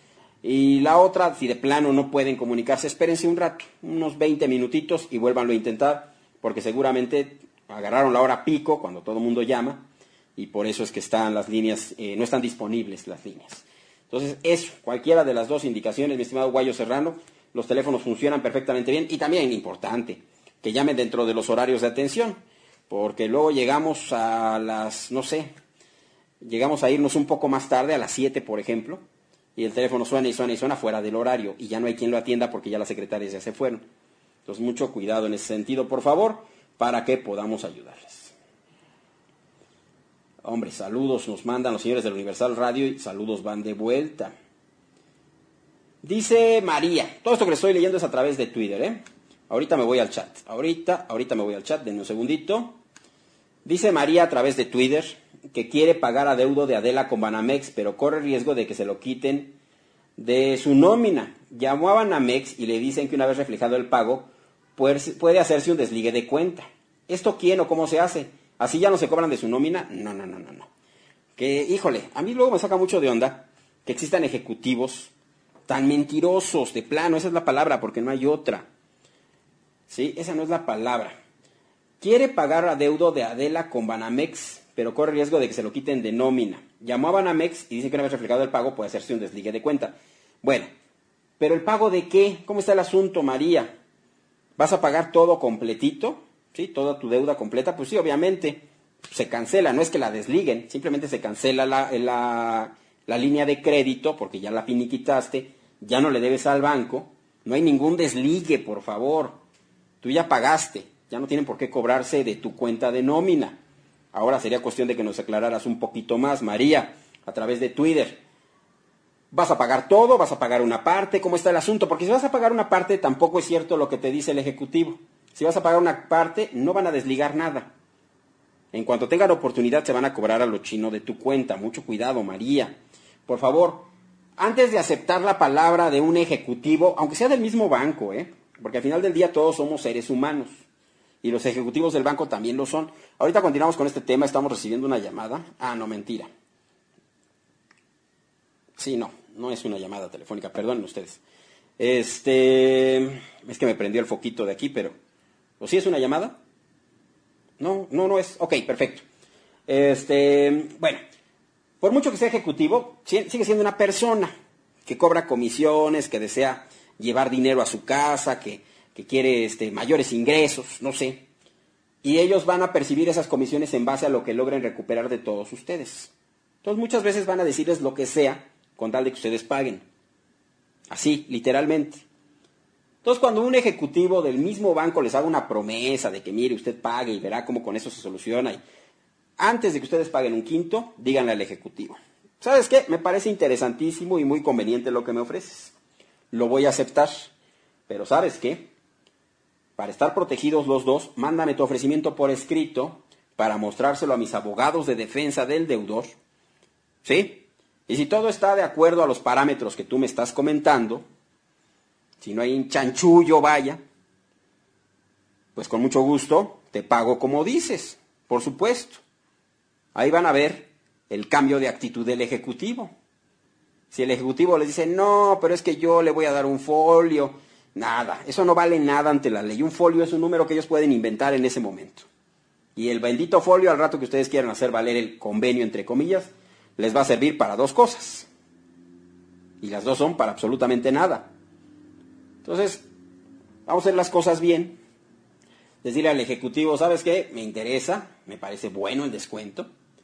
Y la otra, si de plano no pueden comunicarse, espérense un rato, unos veinte minutitos y vuélvanlo a intentar, porque seguramente agarraron la hora pico cuando todo el mundo llama y por eso es que están las líneas, eh, no están disponibles las líneas. Entonces, eso, cualquiera de las dos indicaciones, mi estimado Guayo Serrano, los teléfonos funcionan perfectamente bien y también importante que llamen dentro de los horarios de atención, porque luego llegamos a las, no sé, llegamos a irnos un poco más tarde, a las siete por ejemplo, y el teléfono suena y suena y suena fuera del horario y ya no hay quien lo atienda porque ya las secretarias ya se fueron. Entonces, mucho cuidado en ese sentido, por favor, para que podamos ayudarles. Hombre, saludos nos mandan los señores del Universal Radio y saludos van de vuelta. Dice María, todo esto que le estoy leyendo es a través de Twitter, ¿eh? Ahorita me voy al chat, ahorita, ahorita me voy al chat, denme un segundito. Dice María a través de Twitter que quiere pagar adeudo de Adela con Banamex, pero corre riesgo de que se lo quiten de su nómina. Llamó a Banamex y le dicen que una vez reflejado el pago, puede hacerse un desligue de cuenta. ¿Esto quién o cómo se hace? ¿Así ya no se cobran de su nómina? No, no, no, no, no. Que, híjole, a mí luego me saca mucho de onda que existan ejecutivos tan mentirosos, de plano, esa es la palabra, porque no hay otra. ¿Sí? Esa no es la palabra. Quiere pagar adeudo de Adela con Banamex, pero corre riesgo de que se lo quiten de nómina. Llamó a Banamex y dice que una vez reflejado el pago puede hacerse un desligue de cuenta. Bueno, ¿pero el pago de qué? ¿Cómo está el asunto, María? ¿Vas a pagar todo completito? ¿Sí? ¿Toda tu deuda completa? Pues sí, obviamente. Se cancela, no es que la desliguen, simplemente se cancela la, la, la línea de crédito, porque ya la finiquitaste, ya no le debes al banco, no hay ningún desligue, por favor. Tú ya pagaste, ya no tienen por qué cobrarse de tu cuenta de nómina. Ahora sería cuestión de que nos aclararas un poquito más, María, a través de Twitter. ¿Vas a pagar todo? ¿Vas a pagar una parte? ¿Cómo está el asunto? Porque si vas a pagar una parte, tampoco es cierto lo que te dice el Ejecutivo. Si vas a pagar una parte, no van a desligar nada. En cuanto tengan oportunidad, se van a cobrar a lo chino de tu cuenta. Mucho cuidado, María. Por favor, antes de aceptar la palabra de un ejecutivo, aunque sea del mismo banco, ¿eh? Porque al final del día todos somos seres humanos. Y los ejecutivos del banco también lo son. Ahorita continuamos con este tema, estamos recibiendo una llamada. Ah, no, mentira. Sí, no, no es una llamada telefónica, perdonen ustedes. Este, es que me prendió el foquito de aquí, pero... ¿O sí es una llamada? No, no, no es. Ok, perfecto. Este, bueno, por mucho que sea ejecutivo, sigue siendo una persona que cobra comisiones, que desea llevar dinero a su casa, que, que quiere este, mayores ingresos, no sé. Y ellos van a percibir esas comisiones en base a lo que logren recuperar de todos ustedes. Entonces muchas veces van a decirles lo que sea con tal de que ustedes paguen. Así, literalmente. Entonces, cuando un ejecutivo del mismo banco les haga una promesa de que, mire, usted pague y verá cómo con eso se soluciona, y antes de que ustedes paguen un quinto, díganle al ejecutivo: ¿sabes qué? Me parece interesantísimo y muy conveniente lo que me ofreces. Lo voy a aceptar. Pero ¿sabes qué? Para estar protegidos los dos, mándame tu ofrecimiento por escrito para mostrárselo a mis abogados de defensa del deudor. ¿Sí? Y si todo está de acuerdo a los parámetros que tú me estás comentando, si no hay un chanchullo, vaya, pues con mucho gusto te pago como dices, por supuesto. Ahí van a ver el cambio de actitud del ejecutivo. Si el ejecutivo les dice, no, pero es que yo le voy a dar un folio, nada, eso no vale nada ante la ley. Un folio es un número que ellos pueden inventar en ese momento. Y el bendito folio, al rato que ustedes quieran hacer valer el convenio, entre comillas, les va a servir para dos cosas. Y las dos son para absolutamente nada. Entonces, vamos a hacer las cosas bien. Decirle al ejecutivo, ¿sabes qué? Me interesa, me parece bueno el descuento.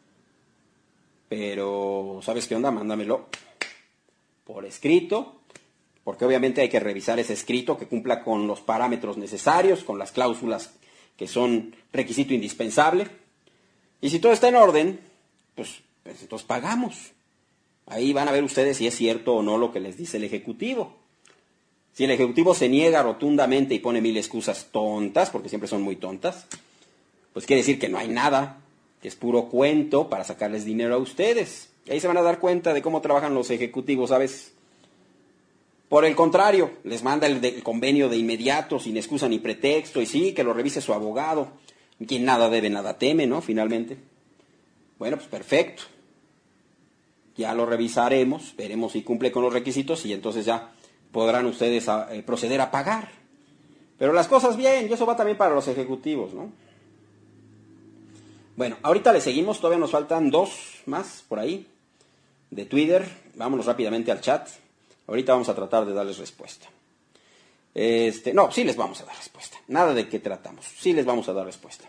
Pero, ¿sabes qué onda? Mándamelo por escrito, porque obviamente hay que revisar ese escrito que cumpla con los parámetros necesarios, con las cláusulas que son requisito indispensable. Y si todo está en orden, pues, pues entonces pagamos. Ahí van a ver ustedes si es cierto o no lo que les dice el ejecutivo. Si el ejecutivo se niega rotundamente y pone mil excusas tontas, porque siempre son muy tontas, pues quiere decir que no hay nada, que es puro cuento para sacarles dinero a ustedes. Y ahí se van a dar cuenta de cómo trabajan los ejecutivos, ¿sabes? Por el contrario, les manda el, de, el convenio de inmediato, sin excusa ni pretexto, y sí, que lo revise su abogado. Quien nada debe, nada teme, ¿no? Finalmente. Bueno, pues perfecto. Ya lo revisaremos, veremos si cumple con los requisitos y entonces ya podrán ustedes a, eh, proceder a pagar. Pero las cosas bien, y eso va también para los ejecutivos, ¿no? Bueno, ahorita le seguimos, todavía nos faltan dos más por ahí, de Twitter. Vámonos rápidamente al chat. Ahorita vamos a tratar de darles respuesta. Este, no, sí les vamos a dar respuesta. Nada de qué tratamos, sí les vamos a dar respuesta.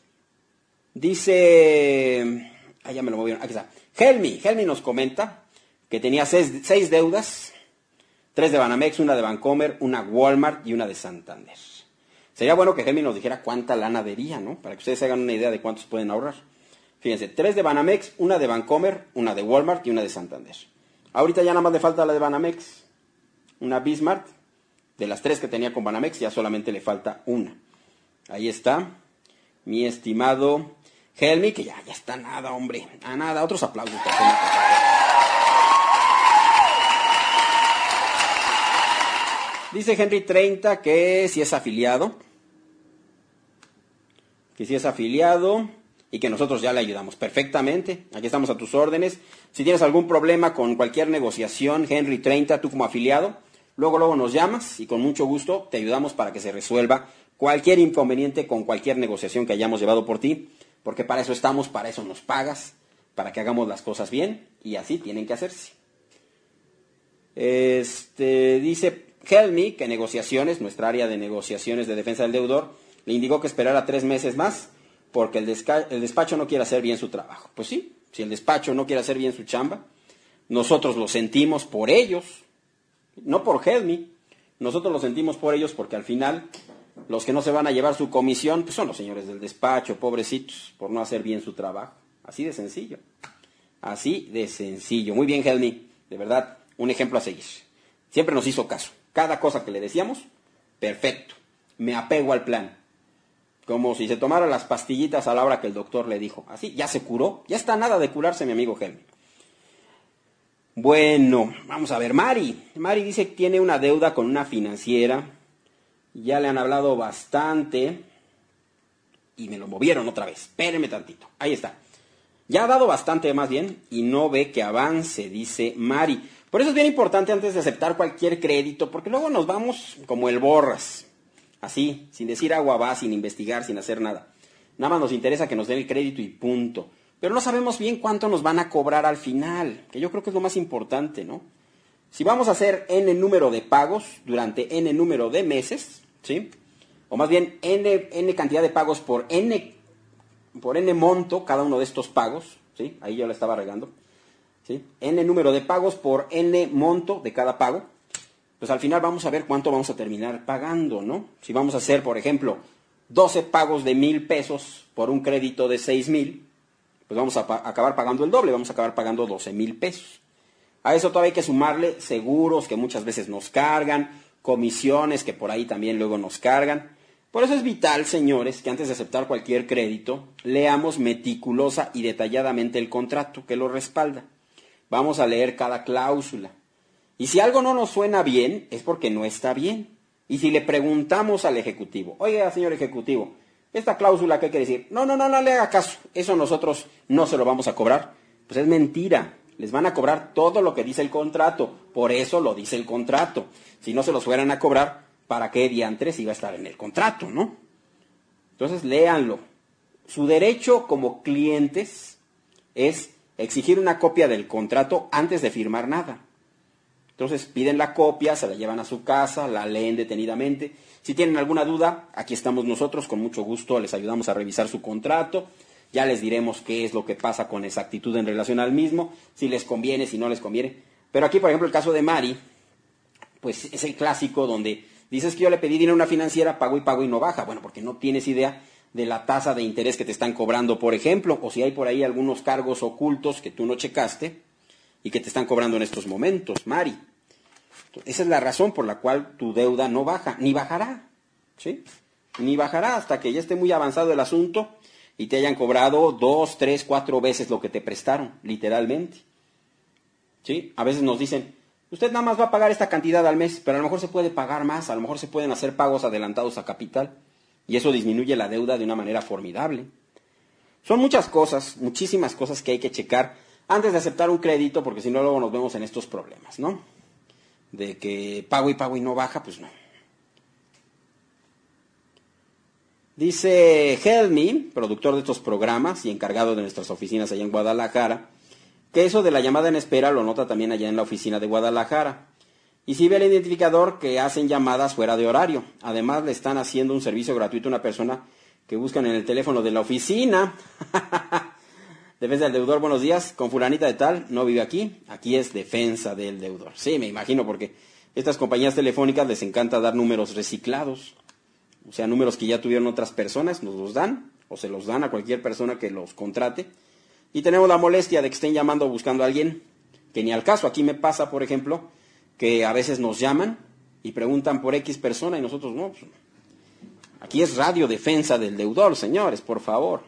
Dice... Ah, ya me lo movieron, aquí está. Helmi, Helmi nos comenta que tenía seis, seis deudas. Tres de Banamex, una de Bancomer, una Walmart y una de Santander. Sería bueno que Helmi nos dijera cuánta lana debía, ¿no? Para que ustedes hagan una idea de cuántos pueden ahorrar. Fíjense, tres de Banamex, una de Bancomer, una de Walmart y una de Santander. Ahorita ya nada más le falta la de Banamex, una Bismart. De las tres que tenía con Banamex, ya solamente le falta una. Ahí está, mi estimado Helmi, que ya, ya está nada, hombre. A nada, otros aplausos. Dice Henry treinta que si es afiliado, que si es afiliado y que nosotros ya le ayudamos perfectamente. Aquí estamos a tus órdenes. Si tienes algún problema con cualquier negociación, Henry treinta, tú como afiliado, luego luego nos llamas y con mucho gusto te ayudamos para que se resuelva cualquier inconveniente con cualquier negociación que hayamos llevado por ti, porque para eso estamos, para eso nos pagas, para que hagamos las cosas bien y así tienen que hacerse. Este dice Helmi que negociaciones, nuestra área de negociaciones de defensa del deudor, le indicó que esperara tres meses más porque el, desca- el despacho no quiere hacer bien su trabajo. Pues sí, si el despacho no quiere hacer bien su chamba, nosotros lo sentimos por ellos, no por Helmi, nosotros lo sentimos por ellos porque al final los que no se van a llevar su comisión pues son los señores del despacho, pobrecitos, por no hacer bien su trabajo. Así de sencillo, así de sencillo. Muy bien, Helmi, de verdad, un ejemplo a seguir. Siempre nos hizo caso. Cada cosa que le decíamos, perfecto, me apego al plan. Como si se tomara las pastillitas a la hora que el doctor le dijo. Así, ya se curó, ya está nada de curarse mi amigo Helmi. Bueno, vamos a ver, Mari. Mari dice que tiene una deuda con una financiera. Ya le han hablado bastante. Y me lo movieron otra vez. Espérenme tantito. Ahí está. Ya ha dado bastante más bien y no ve que avance, dice Mari. Por eso es bien importante antes de aceptar cualquier crédito, porque luego nos vamos como el borras. Así, sin decir agua va, sin investigar, sin hacer nada. Nada más nos interesa que nos den el crédito y punto. Pero no sabemos bien cuánto nos van a cobrar al final, que yo creo que es lo más importante, ¿no? Si vamos a hacer N número de pagos durante N número de meses, ¿sí? O más bien N, N cantidad de pagos por N, por N monto, cada uno de estos pagos, ¿sí? Ahí yo la estaba regando, ¿sí? N número de pagos por N monto de cada pago. Pues al final vamos a ver cuánto vamos a terminar pagando, ¿no? Si vamos a hacer, por ejemplo, doce pagos de mil pesos por un crédito de seis mil, pues vamos a pa- acabar pagando el doble, vamos a acabar pagando doce mil pesos. A eso todavía hay que sumarle seguros que muchas veces nos cargan, comisiones que por ahí también luego nos cargan. Por eso es vital, señores, que antes de aceptar cualquier crédito, leamos meticulosa y detalladamente el contrato que lo respalda. Vamos a leer cada cláusula. Y si algo no nos suena bien, es porque no está bien. Y si le preguntamos al ejecutivo, oiga, señor ejecutivo, ¿esta cláusula qué quiere decir? No, no, no, no le haga caso, eso nosotros no se lo vamos a cobrar. Pues es mentira, les van a cobrar todo lo que dice el contrato, por eso lo dice el contrato. Si no se los fueran a cobrar, ¿para qué diantres iba a estar en el contrato, no? Entonces, léanlo. Su derecho como clientes es exigir una copia del contrato antes de firmar nada. Entonces piden la copia, se la llevan a su casa, la leen detenidamente. Si tienen alguna duda, aquí estamos nosotros, con mucho gusto les ayudamos a revisar su contrato. Ya les diremos qué es lo que pasa con exactitud en relación al mismo, si les conviene, si no les conviene. Pero aquí, por ejemplo, el caso de Mari, pues es el clásico donde dices que yo le pedí dinero a una financiera, pago y pago y no baja. Bueno, porque no tienes idea de la tasa de interés que te están cobrando, por ejemplo, o si hay por ahí algunos cargos ocultos que tú no checaste y que te están cobrando en estos momentos, Mari. Esa es la razón por la cual tu deuda no baja, ni bajará, ¿sí? Ni bajará hasta que ya esté muy avanzado el asunto y te hayan cobrado dos, tres, cuatro veces lo que te prestaron, literalmente, ¿sí? A veces nos dicen, usted nada más va a pagar esta cantidad al mes, pero a lo mejor se puede pagar más, a lo mejor se pueden hacer pagos adelantados a capital y eso disminuye la deuda de una manera formidable. Son muchas cosas, muchísimas cosas que hay que checar antes de aceptar un crédito, porque si no luego nos vemos en estos problemas, ¿no? De que pago y pago y no baja, pues no. Dice Helmi, productor de estos programas y encargado de nuestras oficinas allá en Guadalajara, que eso de la llamada en espera lo nota también allá en la oficina de Guadalajara. Y si ve el identificador que hacen llamadas fuera de horario. Además le están haciendo un servicio gratuito a una persona que buscan en el teléfono de la oficina. Defensa del deudor, buenos días, con fulanita de tal, no vive aquí, aquí es defensa del deudor. Sí, me imagino, porque estas compañías telefónicas les encanta dar números reciclados, o sea, números que ya tuvieron otras personas, nos los dan, o se los dan a cualquier persona que los contrate, y tenemos la molestia de que estén llamando o buscando a alguien que ni al caso. Aquí me pasa, por ejemplo, que a veces nos llaman y preguntan por X persona y nosotros no. Pues, aquí es Radio Defensa del Deudor, señores, por favor.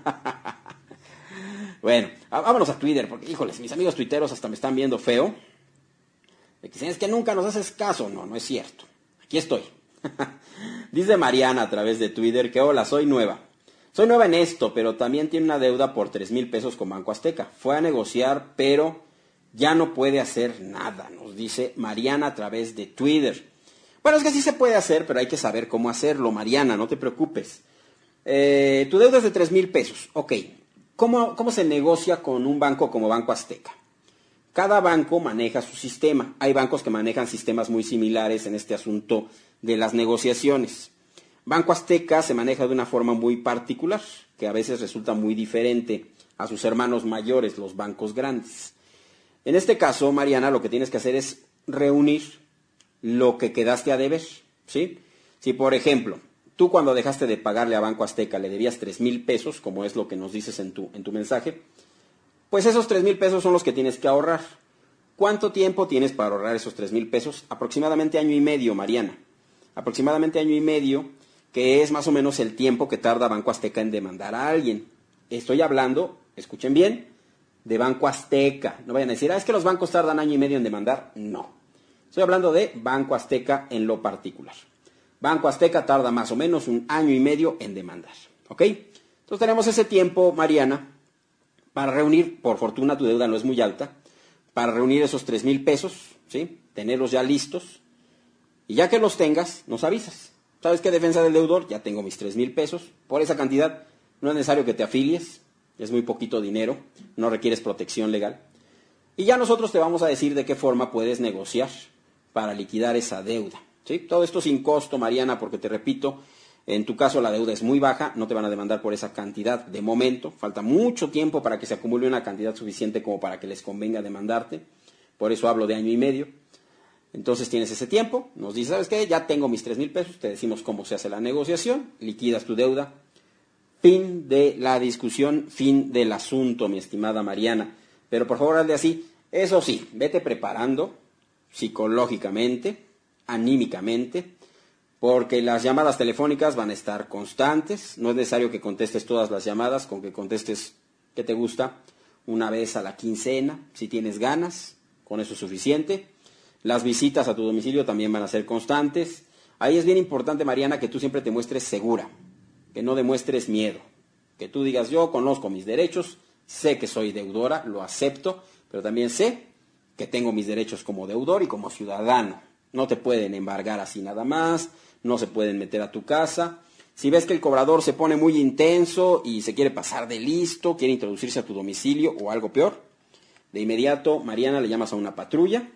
Bueno, vámonos a Twitter, porque, híjoles, mis amigos tuiteros hasta me están viendo feo. De que dicen, es que nunca nos haces caso. No, no es cierto. Aquí estoy. Dice Mariana a través de Twitter que, hola, soy nueva. Soy nueva en esto, pero también tiene una deuda por tres mil pesos con Banco Azteca. Fue a negociar, pero ya no puede hacer nada, nos dice Mariana a través de Twitter. Bueno, es que sí se puede hacer, pero hay que saber cómo hacerlo, Mariana, no te preocupes. Eh, tu deuda es de tres mil pesos, ok. ¿Cómo, ¿Cómo se negocia con un banco como Banco Azteca? Cada banco maneja su sistema. Hay bancos que manejan sistemas muy similares en este asunto de las negociaciones. Banco Azteca se maneja de una forma muy particular, que a veces resulta muy diferente a sus hermanos mayores, los bancos grandes. En este caso, Mariana, lo que tienes que hacer es reunir lo que quedaste a deber, ¿sí? Si, por ejemplo, tú cuando dejaste de pagarle a Banco Azteca le debías tres mil pesos, como es lo que nos dices en tu, en tu mensaje, pues esos tres mil pesos son los que tienes que ahorrar. ¿Cuánto tiempo tienes para ahorrar esos tres mil pesos? Aproximadamente año y medio, Mariana. Aproximadamente año y medio, que es más o menos el tiempo que tarda Banco Azteca en demandar a alguien. Estoy hablando, escuchen bien, de Banco Azteca. No vayan a decir, ah, es que los bancos tardan año y medio en demandar. No. Estoy hablando de Banco Azteca en lo particular. Banco Azteca tarda más o menos un año y medio en demandar. ¿Ok? Entonces tenemos ese tiempo, Mariana, para reunir, por fortuna tu deuda no es muy alta, para reunir esos tres mil pesos, ¿sí? Tenerlos ya listos. Y ya que los tengas, nos avisas. ¿Sabes qué, defensa del deudor? Ya tengo mis tres mil pesos. Por esa cantidad no es necesario que te afilies. Es muy poquito dinero. No requieres protección legal. Y ya nosotros te vamos a decir de qué forma puedes negociar para liquidar esa deuda, ¿sí? Todo esto sin costo, Mariana, porque te repito, en tu caso la deuda es muy baja. No te van a demandar por esa cantidad de momento. Falta mucho tiempo para que se acumule una cantidad suficiente como para que les convenga demandarte. Por eso hablo de año y medio. Entonces tienes ese tiempo, nos dices, ¿sabes qué? Ya tengo mis tres mil pesos, te decimos cómo se hace la negociación, liquidas tu deuda. Fin de la discusión, fin del asunto, mi estimada Mariana. Pero por favor, hazle así. Eso sí, vete preparando psicológicamente, anímicamente, porque las llamadas telefónicas van a estar constantes. No es necesario que contestes todas las llamadas, con que contestes, ¿qué te gusta? Una vez a la quincena, si tienes ganas, con eso es suficiente. Las visitas a tu domicilio también van a ser constantes. Ahí es bien importante, Mariana, que tú siempre te muestres segura, que no demuestres miedo, que tú digas, yo conozco mis derechos, sé que soy deudora, lo acepto, pero también sé que tengo mis derechos como deudor y como ciudadano. No te pueden embargar así nada más, no se pueden meter a tu casa. Si ves que el cobrador se pone muy intenso y se quiere pasar de listo, quiere introducirse a tu domicilio o algo peor, de inmediato, Mariana, le llamas a una patrulla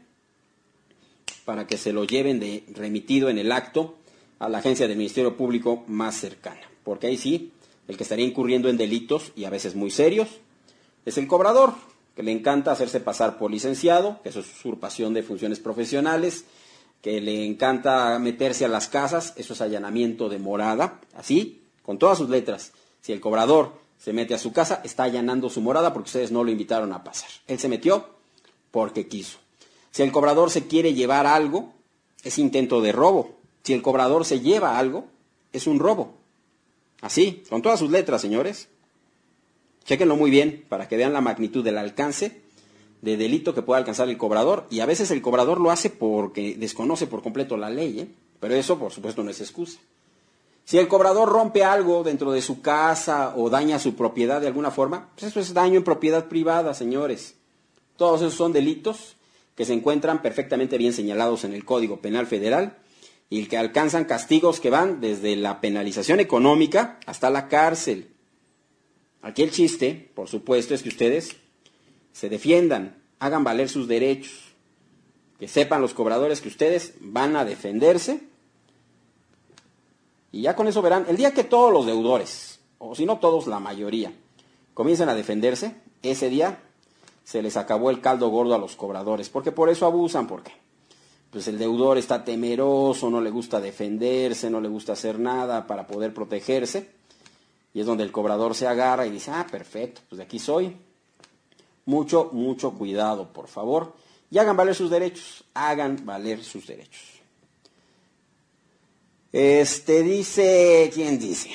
para que se lo lleven de remitido en el acto a la agencia del Ministerio Público más cercana. Porque ahí sí, el que estaría incurriendo en delitos, y a veces muy serios, es el cobrador, que le encanta hacerse pasar por licenciado, que eso es usurpación de funciones profesionales, que le encanta meterse a las casas, eso es allanamiento de morada, así, con todas sus letras. Si el cobrador se mete a su casa, está allanando su morada porque ustedes no lo invitaron a pasar. Él se metió porque quiso. Si el cobrador se quiere llevar algo, es intento de robo. Si el cobrador se lleva algo, es un robo. Así, con todas sus letras, señores. Chéquenlo muy bien para que vean la magnitud del alcance de delito que puede alcanzar el cobrador. Y a veces el cobrador lo hace porque desconoce por completo la ley, ¿eh? Pero eso, por supuesto, no es excusa. Si el cobrador rompe algo dentro de su casa o daña su propiedad de alguna forma, pues eso es daño en propiedad privada, señores. Todos esos son delitos que se encuentran perfectamente bien señalados en el Código Penal Federal y que alcanzan castigos que van desde la penalización económica hasta la cárcel. Aquí el chiste, por supuesto, es que ustedes se defiendan, hagan valer sus derechos, que sepan los cobradores que ustedes van a defenderse, y ya con eso verán, el día que todos los deudores, o si no todos, la mayoría, comiencen a defenderse, ese día se les acabó el caldo gordo a los cobradores, porque por eso abusan, porque pues el deudor está temeroso, no le gusta defenderse, no le gusta hacer nada para poder protegerse, y es donde el cobrador se agarra y dice, ah, perfecto, pues de aquí soy. Mucho, mucho cuidado, por favor, y hagan valer sus derechos, hagan valer sus derechos. Este dice, ¿quién dice?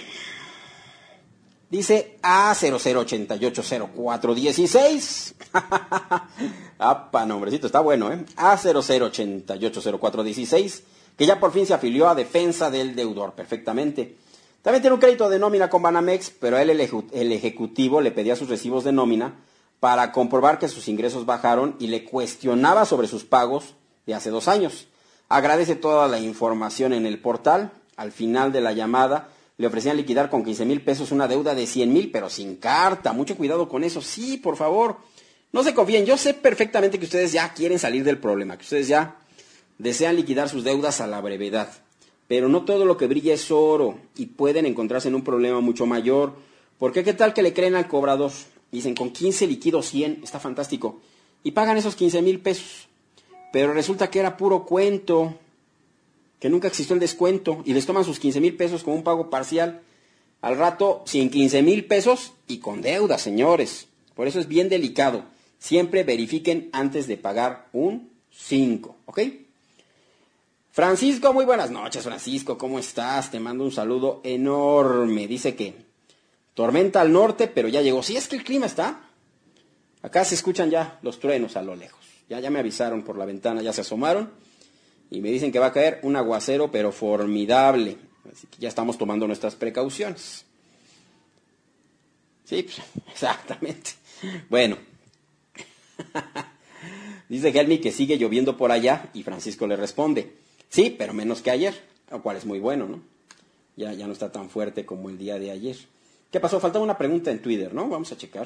Dice A cero cero ocho ocho cero cuatro uno seis. Apa, nombrecito, está bueno, ¿eh? A cero cero ocho ocho cero cuatro uno seis, que ya por fin se afilió a defensa del deudor, perfectamente. También tiene un crédito de nómina con Banamex, pero a él el, ejecu- el ejecutivo le pedía sus recibos de nómina para comprobar que sus ingresos bajaron y le cuestionaba sobre sus pagos de hace dos años. Agradece toda la información en el portal. Al final de la llamada le ofrecían liquidar con quince mil pesos una deuda de cien mil, pero sin carta. Mucho cuidado con eso. Sí, por favor, no se confíen. Yo sé perfectamente que ustedes ya quieren salir del problema, que ustedes ya desean liquidar sus deudas a la brevedad. Pero no todo lo que brilla es oro y pueden encontrarse en un problema mucho mayor. Porque ¿qué tal que le creen al cobrador? Dicen, con quince liquido cien, está fantástico. y pagan esos quince mil pesos. Pero resulta que era puro cuento, que nunca existió el descuento, y les toman sus quince mil pesos como un pago parcial. Al rato, sin quince mil pesos y con deuda, señores. Por eso es bien delicado. Siempre verifiquen antes de pagar un cinco, ¿ok? Francisco, muy buenas noches, Francisco, ¿cómo estás? Te mando un saludo enorme. Dice que tormenta al norte, pero ya llegó. Sí, es que el clima está. Acá se escuchan ya los truenos a lo lejos. Ya, ya me avisaron por la ventana, ya se asomaron. Y me dicen que va a caer un aguacero, pero formidable. Así que ya estamos tomando nuestras precauciones. Sí, pues, exactamente. Bueno. Dice Helmi que sigue lloviendo por allá y Francisco le responde, sí, pero menos que ayer, lo cual es muy bueno, ¿no? Ya, ya no está tan fuerte como el día de ayer. ¿Qué pasó? Faltaba una pregunta en Twitter, ¿no? Vamos a checar.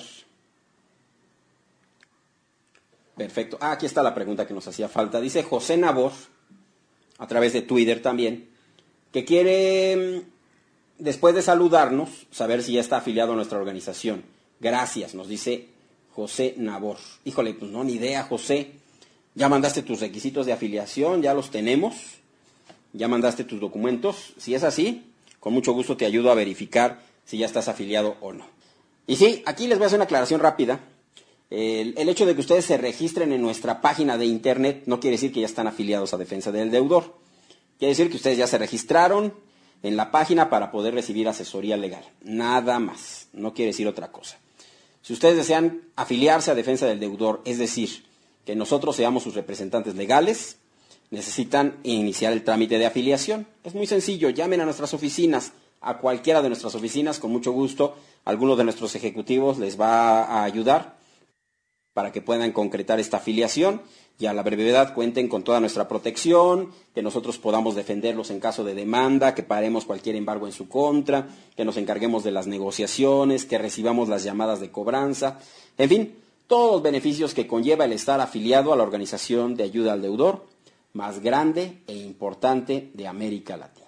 Perfecto. Ah, aquí está la pregunta que nos hacía falta. Dice José Nabor, a través de Twitter también, que quiere, después de saludarnos, saber si ya está afiliado a nuestra organización. Gracias, nos dice José Nabor. Híjole, pues no, ni idea, José. Ya mandaste tus requisitos de afiliación, ya los tenemos. Ya mandaste tus documentos. Si es así, con mucho gusto te ayudo a verificar si ya estás afiliado o no. Y sí, aquí les voy a hacer una aclaración rápida. El, el hecho de que ustedes se registren en nuestra página de internet no quiere decir que ya están afiliados a Defensa del Deudor. Quiere decir que ustedes ya se registraron en la página para poder recibir asesoría legal. Nada más. No quiere decir otra cosa. Si ustedes desean afiliarse a Defensa del Deudor, es decir, que nosotros seamos sus representantes legales, necesitan iniciar el trámite de afiliación. Es muy sencillo, llamen a nuestras oficinas, a cualquiera de nuestras oficinas, con mucho gusto. Alguno de nuestros ejecutivos les va a ayudar para que puedan concretar esta afiliación y a la brevedad cuenten con toda nuestra protección, que nosotros podamos defenderlos en caso de demanda, que paremos cualquier embargo en su contra, que nos encarguemos de las negociaciones, que recibamos las llamadas de cobranza, en fin, todos los beneficios que conlleva el estar afiliado a la organización de ayuda al deudor más grande e importante de América Latina.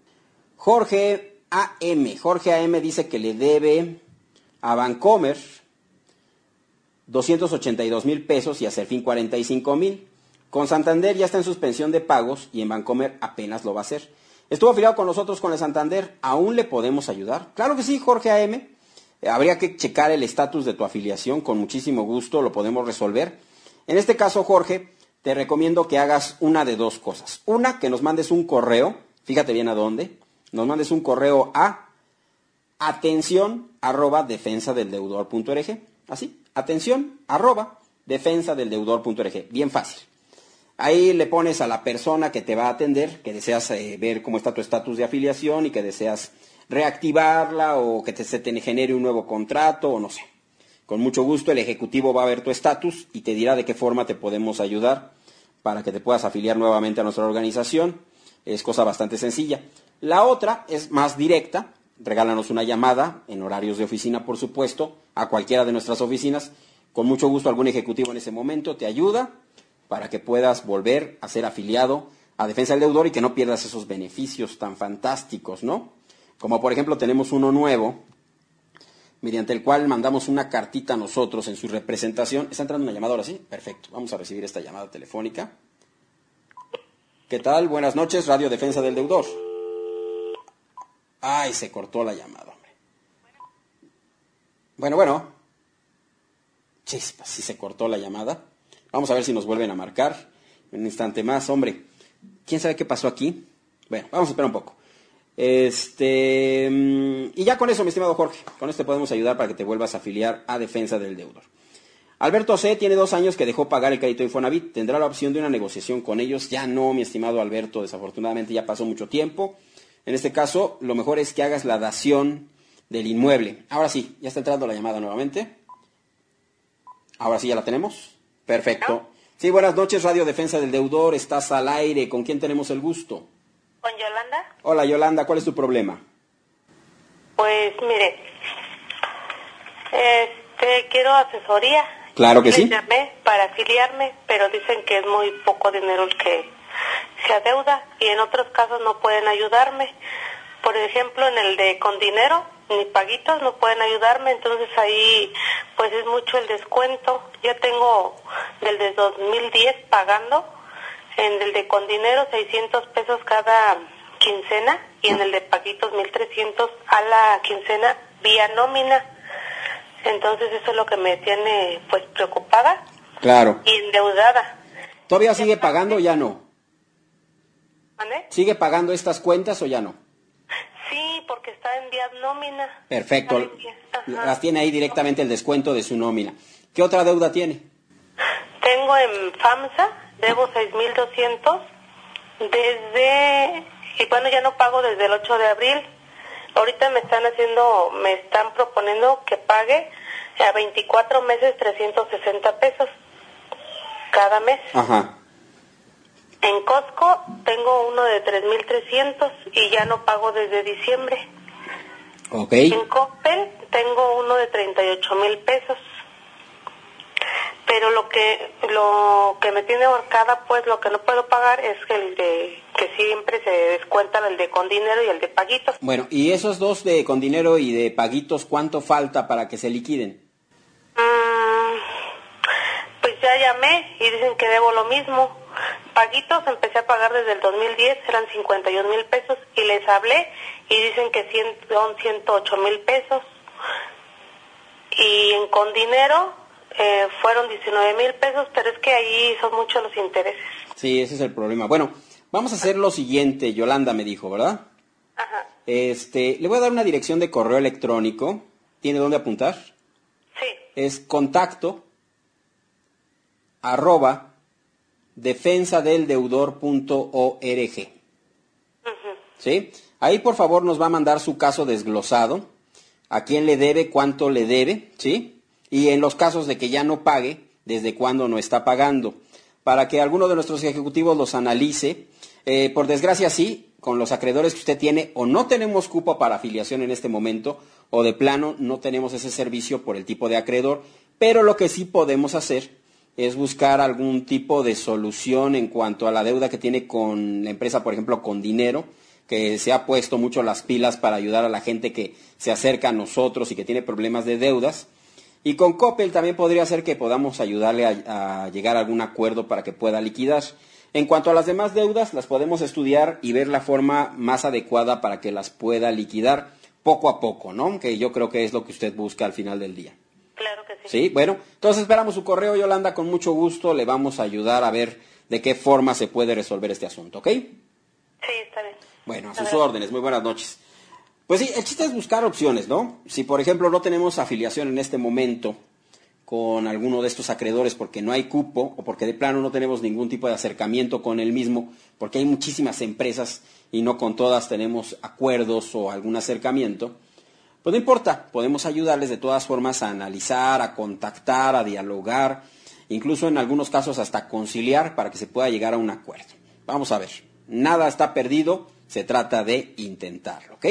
Jorge A M, Jorge A M dice que le debe a Bancomer doscientos ochenta y dos mil pesos y a Serfín cuarenta y cinco mil. Con Santander ya está en suspensión de pagos y en Bancomer apenas lo va a hacer. Estuvo afiliado con nosotros con el Santander, ¿aún le podemos ayudar? Claro que sí, Jorge A M. Eh, habría que checar el estatus de tu afiliación, con muchísimo gusto lo podemos resolver. En este caso, Jorge, te recomiendo que hagas una de dos cosas. Una, que nos mandes un correo, fíjate bien a dónde, nos mandes un correo a atención arroba defensa del deudor punto org, así, atención arroba defensa del deudor punto org, bien fácil. Ahí le pones a la persona que te va a atender, que deseas eh, ver cómo está tu estatus de afiliación y que deseas reactivarla o que te, se te genere un nuevo contrato o no sé. Con mucho gusto el ejecutivo va a ver tu estatus y te dirá de qué forma te podemos ayudar para que te puedas afiliar nuevamente a nuestra organización. Es cosa bastante sencilla. La otra es más directa. Regálanos una llamada, en horarios de oficina por supuesto, a cualquiera de nuestras oficinas. Con mucho gusto algún ejecutivo en ese momento te ayuda para que puedas volver a ser afiliado a Defensa del Deudor y que no pierdas esos beneficios tan fantásticos, ¿no? Como por ejemplo tenemos uno nuevo, mediante el cual mandamos una cartita a nosotros en su representación. ¿Está entrando una llamada ahora sí? Perfecto, vamos a recibir esta llamada telefónica. ¿Qué tal? Buenas noches, Radio Defensa del Deudor. Ay, se cortó la llamada, hombre. Bueno, bueno. Chispas, sí se cortó la llamada. Vamos a ver si nos vuelven a marcar. Un instante más, hombre. ¿Quién sabe qué pasó aquí? Bueno, vamos a esperar un poco. Este, y ya con eso, mi estimado Jorge, con esto podemos ayudar para que te vuelvas a afiliar a Defensa del Deudor. Alberto C. tiene dos años que dejó pagar el crédito Infonavit. ¿Tendrá la opción de una negociación con ellos? Ya no, mi estimado Alberto, desafortunadamente ya pasó mucho tiempo. En este caso, lo mejor es que hagas la dación del inmueble. Ahora sí, ya está entrando la llamada nuevamente. Ahora sí, ya la tenemos. Perfecto. Sí, buenas noches, Radio Defensa del Deudor. Estás al aire. ¿Con quién tenemos el gusto? ¿Con Yolanda? Hola, Yolanda. ¿Cuál es tu problema? Pues, mire, este, quiero asesoría. Claro que Les sí. llamé para afiliarme, pero dicen que es muy poco dinero el que se adeuda y en otros casos no pueden ayudarme. Por ejemplo, en el de con dinero ni paguitos, no pueden ayudarme, entonces ahí pues es mucho el descuento. Ya tengo del de dos mil diez pagando, en el de Condinero seiscientos pesos cada quincena y en el de paguitos mil trescientos a la quincena vía nómina. Entonces eso es lo que me tiene pues preocupada. Claro. Y endeudada. ¿Todavía sigue pagando o ya no? ¿Vale? ¿Sigue pagando estas cuentas o ya no? Sí, porque está en vía nómina. Perfecto. Las tiene ahí directamente el descuento de su nómina. ¿Qué otra deuda tiene? Tengo en FAMSA, debo seis mil doscientos desde, y bueno, ya no pago desde el ocho de abril. Ahorita me están haciendo, me están proponiendo que pague a veinticuatro meses trescientos sesenta pesos cada mes. Ajá. En Costco tengo uno de tres mil trescientos y ya no pago desde diciembre. Ok. En Coppel tengo uno de treinta y ocho mil pesos. Pero lo que lo que me tiene ahorcada, pues lo que no puedo pagar es el de que siempre se descuentan el de Condinero y el de paguitos. Bueno, y esos dos de Condinero y de paguitos, ¿cuánto falta para que se liquiden? Mm, pues ya llamé y dicen que debo lo mismo. Paguitos empecé a pagar desde el dos mil diez, eran cincuenta y un mil pesos y les hablé y dicen que cien, son ciento ocho mil pesos. Y en Condinero eh, fueron diecinueve mil pesos, pero es que ahí son muchos los intereses. Sí, ese es el problema. Bueno, vamos a hacer lo siguiente, Yolanda me dijo, ¿verdad? Ajá. Este, le voy a dar una dirección de correo electrónico. ¿Tiene dónde apuntar? Sí. Es contacto arroba defensadeldeudor punto org. Uh-huh. ¿Sí? Ahí por favor nos va a mandar su caso desglosado, a quién le debe, cuánto le debe, ¿sí? Y en los casos de que ya no pague, desde cuándo no está pagando, para que alguno de nuestros ejecutivos los analice. Eh, por desgracia sí, con los acreedores que usted tiene, o no tenemos cupo para afiliación en este momento, o de plano no tenemos ese servicio por el tipo de acreedor, pero lo que sí podemos hacer es buscar algún tipo de solución en cuanto a la deuda que tiene con la empresa, por ejemplo, Condinero, que se ha puesto mucho las pilas para ayudar a la gente que se acerca a nosotros y que tiene problemas de deudas. Y con Coppel también podría ser que podamos ayudarle a, a llegar a algún acuerdo para que pueda liquidar. En cuanto a las demás deudas, las podemos estudiar y ver la forma más adecuada para que las pueda liquidar poco a poco, ¿no? Que yo creo que es lo que usted busca al final del día. Claro que sí. Sí, bueno, entonces esperamos su correo, Yolanda, con mucho gusto le vamos a ayudar a ver de qué forma se puede resolver este asunto, ¿ok? Sí, está bien. Bueno, a sus órdenes, muy buenas noches. Pues sí, el chiste es buscar opciones, ¿no? Si, por ejemplo, no tenemos afiliación en este momento con alguno de estos acreedores porque no hay cupo o porque de plano no tenemos ningún tipo de acercamiento con el mismo, porque hay muchísimas empresas y no con todas tenemos acuerdos o algún acercamiento, pues no importa, podemos ayudarles de todas formas a analizar, a contactar, a dialogar, incluso en algunos casos hasta conciliar para que se pueda llegar a un acuerdo. Vamos a ver, nada está perdido, se trata de intentarlo, ¿ok?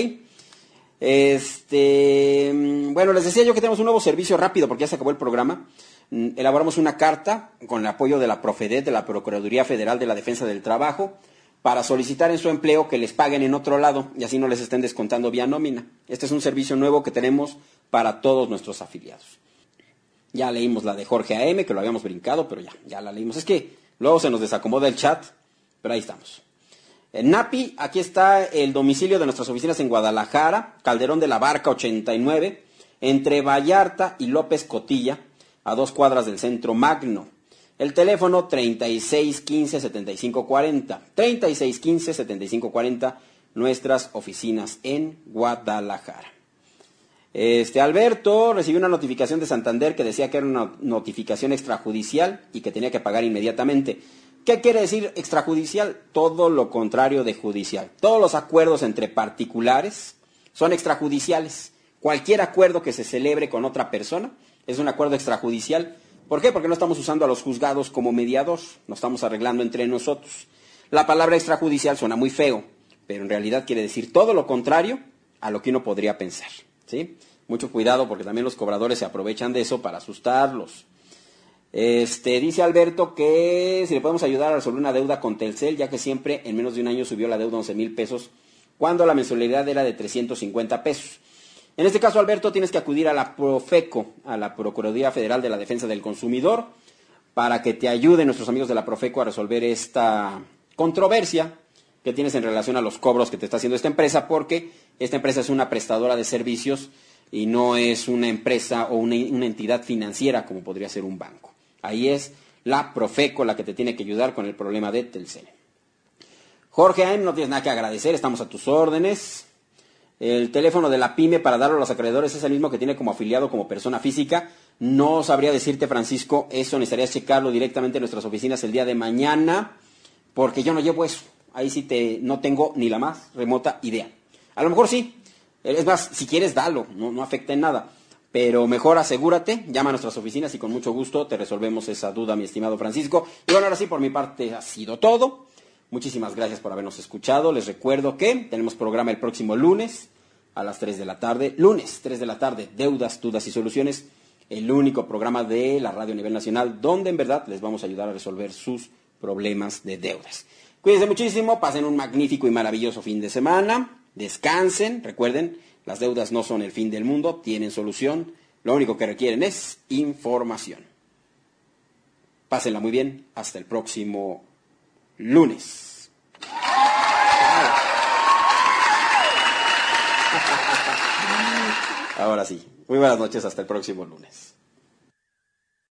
Este, bueno, les decía yo que tenemos un nuevo servicio rápido porque ya se acabó el programa. Elaboramos una carta con el apoyo de la Profedet, de la Procuraduría Federal de la Defensa del Trabajo, para solicitar en su empleo que les paguen en otro lado y así no les estén descontando vía nómina. Este es un servicio nuevo que tenemos para todos nuestros afiliados. Ya leímos la de Jorge A M, que lo habíamos brincado, pero ya, ya la leímos. Es que luego se nos desacomoda el chat, pero ahí estamos. En NAPI, aquí está el domicilio de nuestras oficinas en Guadalajara, Calderón de la Barca ochenta y nueve, entre Vallarta y López Cotilla, a dos cuadras del Centro Magno. El teléfono treinta y seis quince setenta y cinco cuarenta, treinta y seis quince setenta y cinco cuarenta, nuestras oficinas en Guadalajara. Este Alberto recibió una notificación de Santander que decía que era una notificación extrajudicial y que tenía que pagar inmediatamente. ¿Qué quiere decir extrajudicial? Todo lo contrario de judicial. Todos los acuerdos entre particulares son extrajudiciales. Cualquier acuerdo que se celebre con otra persona es un acuerdo extrajudicial. ¿Por qué? Porque no estamos usando a los juzgados como mediador, nos estamos arreglando entre nosotros. La palabra extrajudicial suena muy feo, pero en realidad quiere decir todo lo contrario a lo que uno podría pensar, ¿sí? Mucho cuidado porque también los cobradores se aprovechan de eso para asustarlos. Este, dice Alberto que si le podemos ayudar a resolver una deuda con Telcel, ya que siempre en menos de un año subió la deuda a once mil pesos, cuando la mensualidad era de trescientos cincuenta pesos. En este caso, Alberto, tienes que acudir a la Profeco, a la Procuraduría Federal de la Defensa del Consumidor, para que te ayuden nuestros amigos de la Profeco a resolver esta controversia que tienes en relación a los cobros que te está haciendo esta empresa, porque esta empresa es una prestadora de servicios y no es una empresa o una, una entidad financiera como podría ser un banco. Ahí es la Profeco la que te tiene que ayudar con el problema de Telcel. Jorge A M, no tienes nada que agradecer, estamos a tus órdenes. El teléfono de la pyme para darlo a los acreedores es el mismo que tiene como afiliado como persona física. No sabría decirte, Francisco, eso necesitarías checarlo directamente en nuestras oficinas el día de mañana, porque yo no llevo eso. Ahí sí te, no tengo ni la más remota idea. A lo mejor sí. Es más, si quieres, dalo. No, no afecta en nada. Pero mejor asegúrate, llama a nuestras oficinas y con mucho gusto te resolvemos esa duda, mi estimado Francisco. Y bueno, ahora sí, por mi parte ha sido todo. Muchísimas gracias por habernos escuchado. Les recuerdo que tenemos programa el próximo lunes a las tres de la tarde. Lunes, tres de la tarde, Deudas, Dudas y Soluciones. El único programa de la radio a nivel nacional donde en verdad les vamos a ayudar a resolver sus problemas de deudas. Cuídense muchísimo, pasen un magnífico y maravilloso fin de semana, descansen, recuerden, las deudas no son el fin del mundo, tienen solución, lo único que requieren es información. Pásenla muy bien, hasta el próximo lunes. Ahora sí, muy buenas noches, hasta el próximo lunes.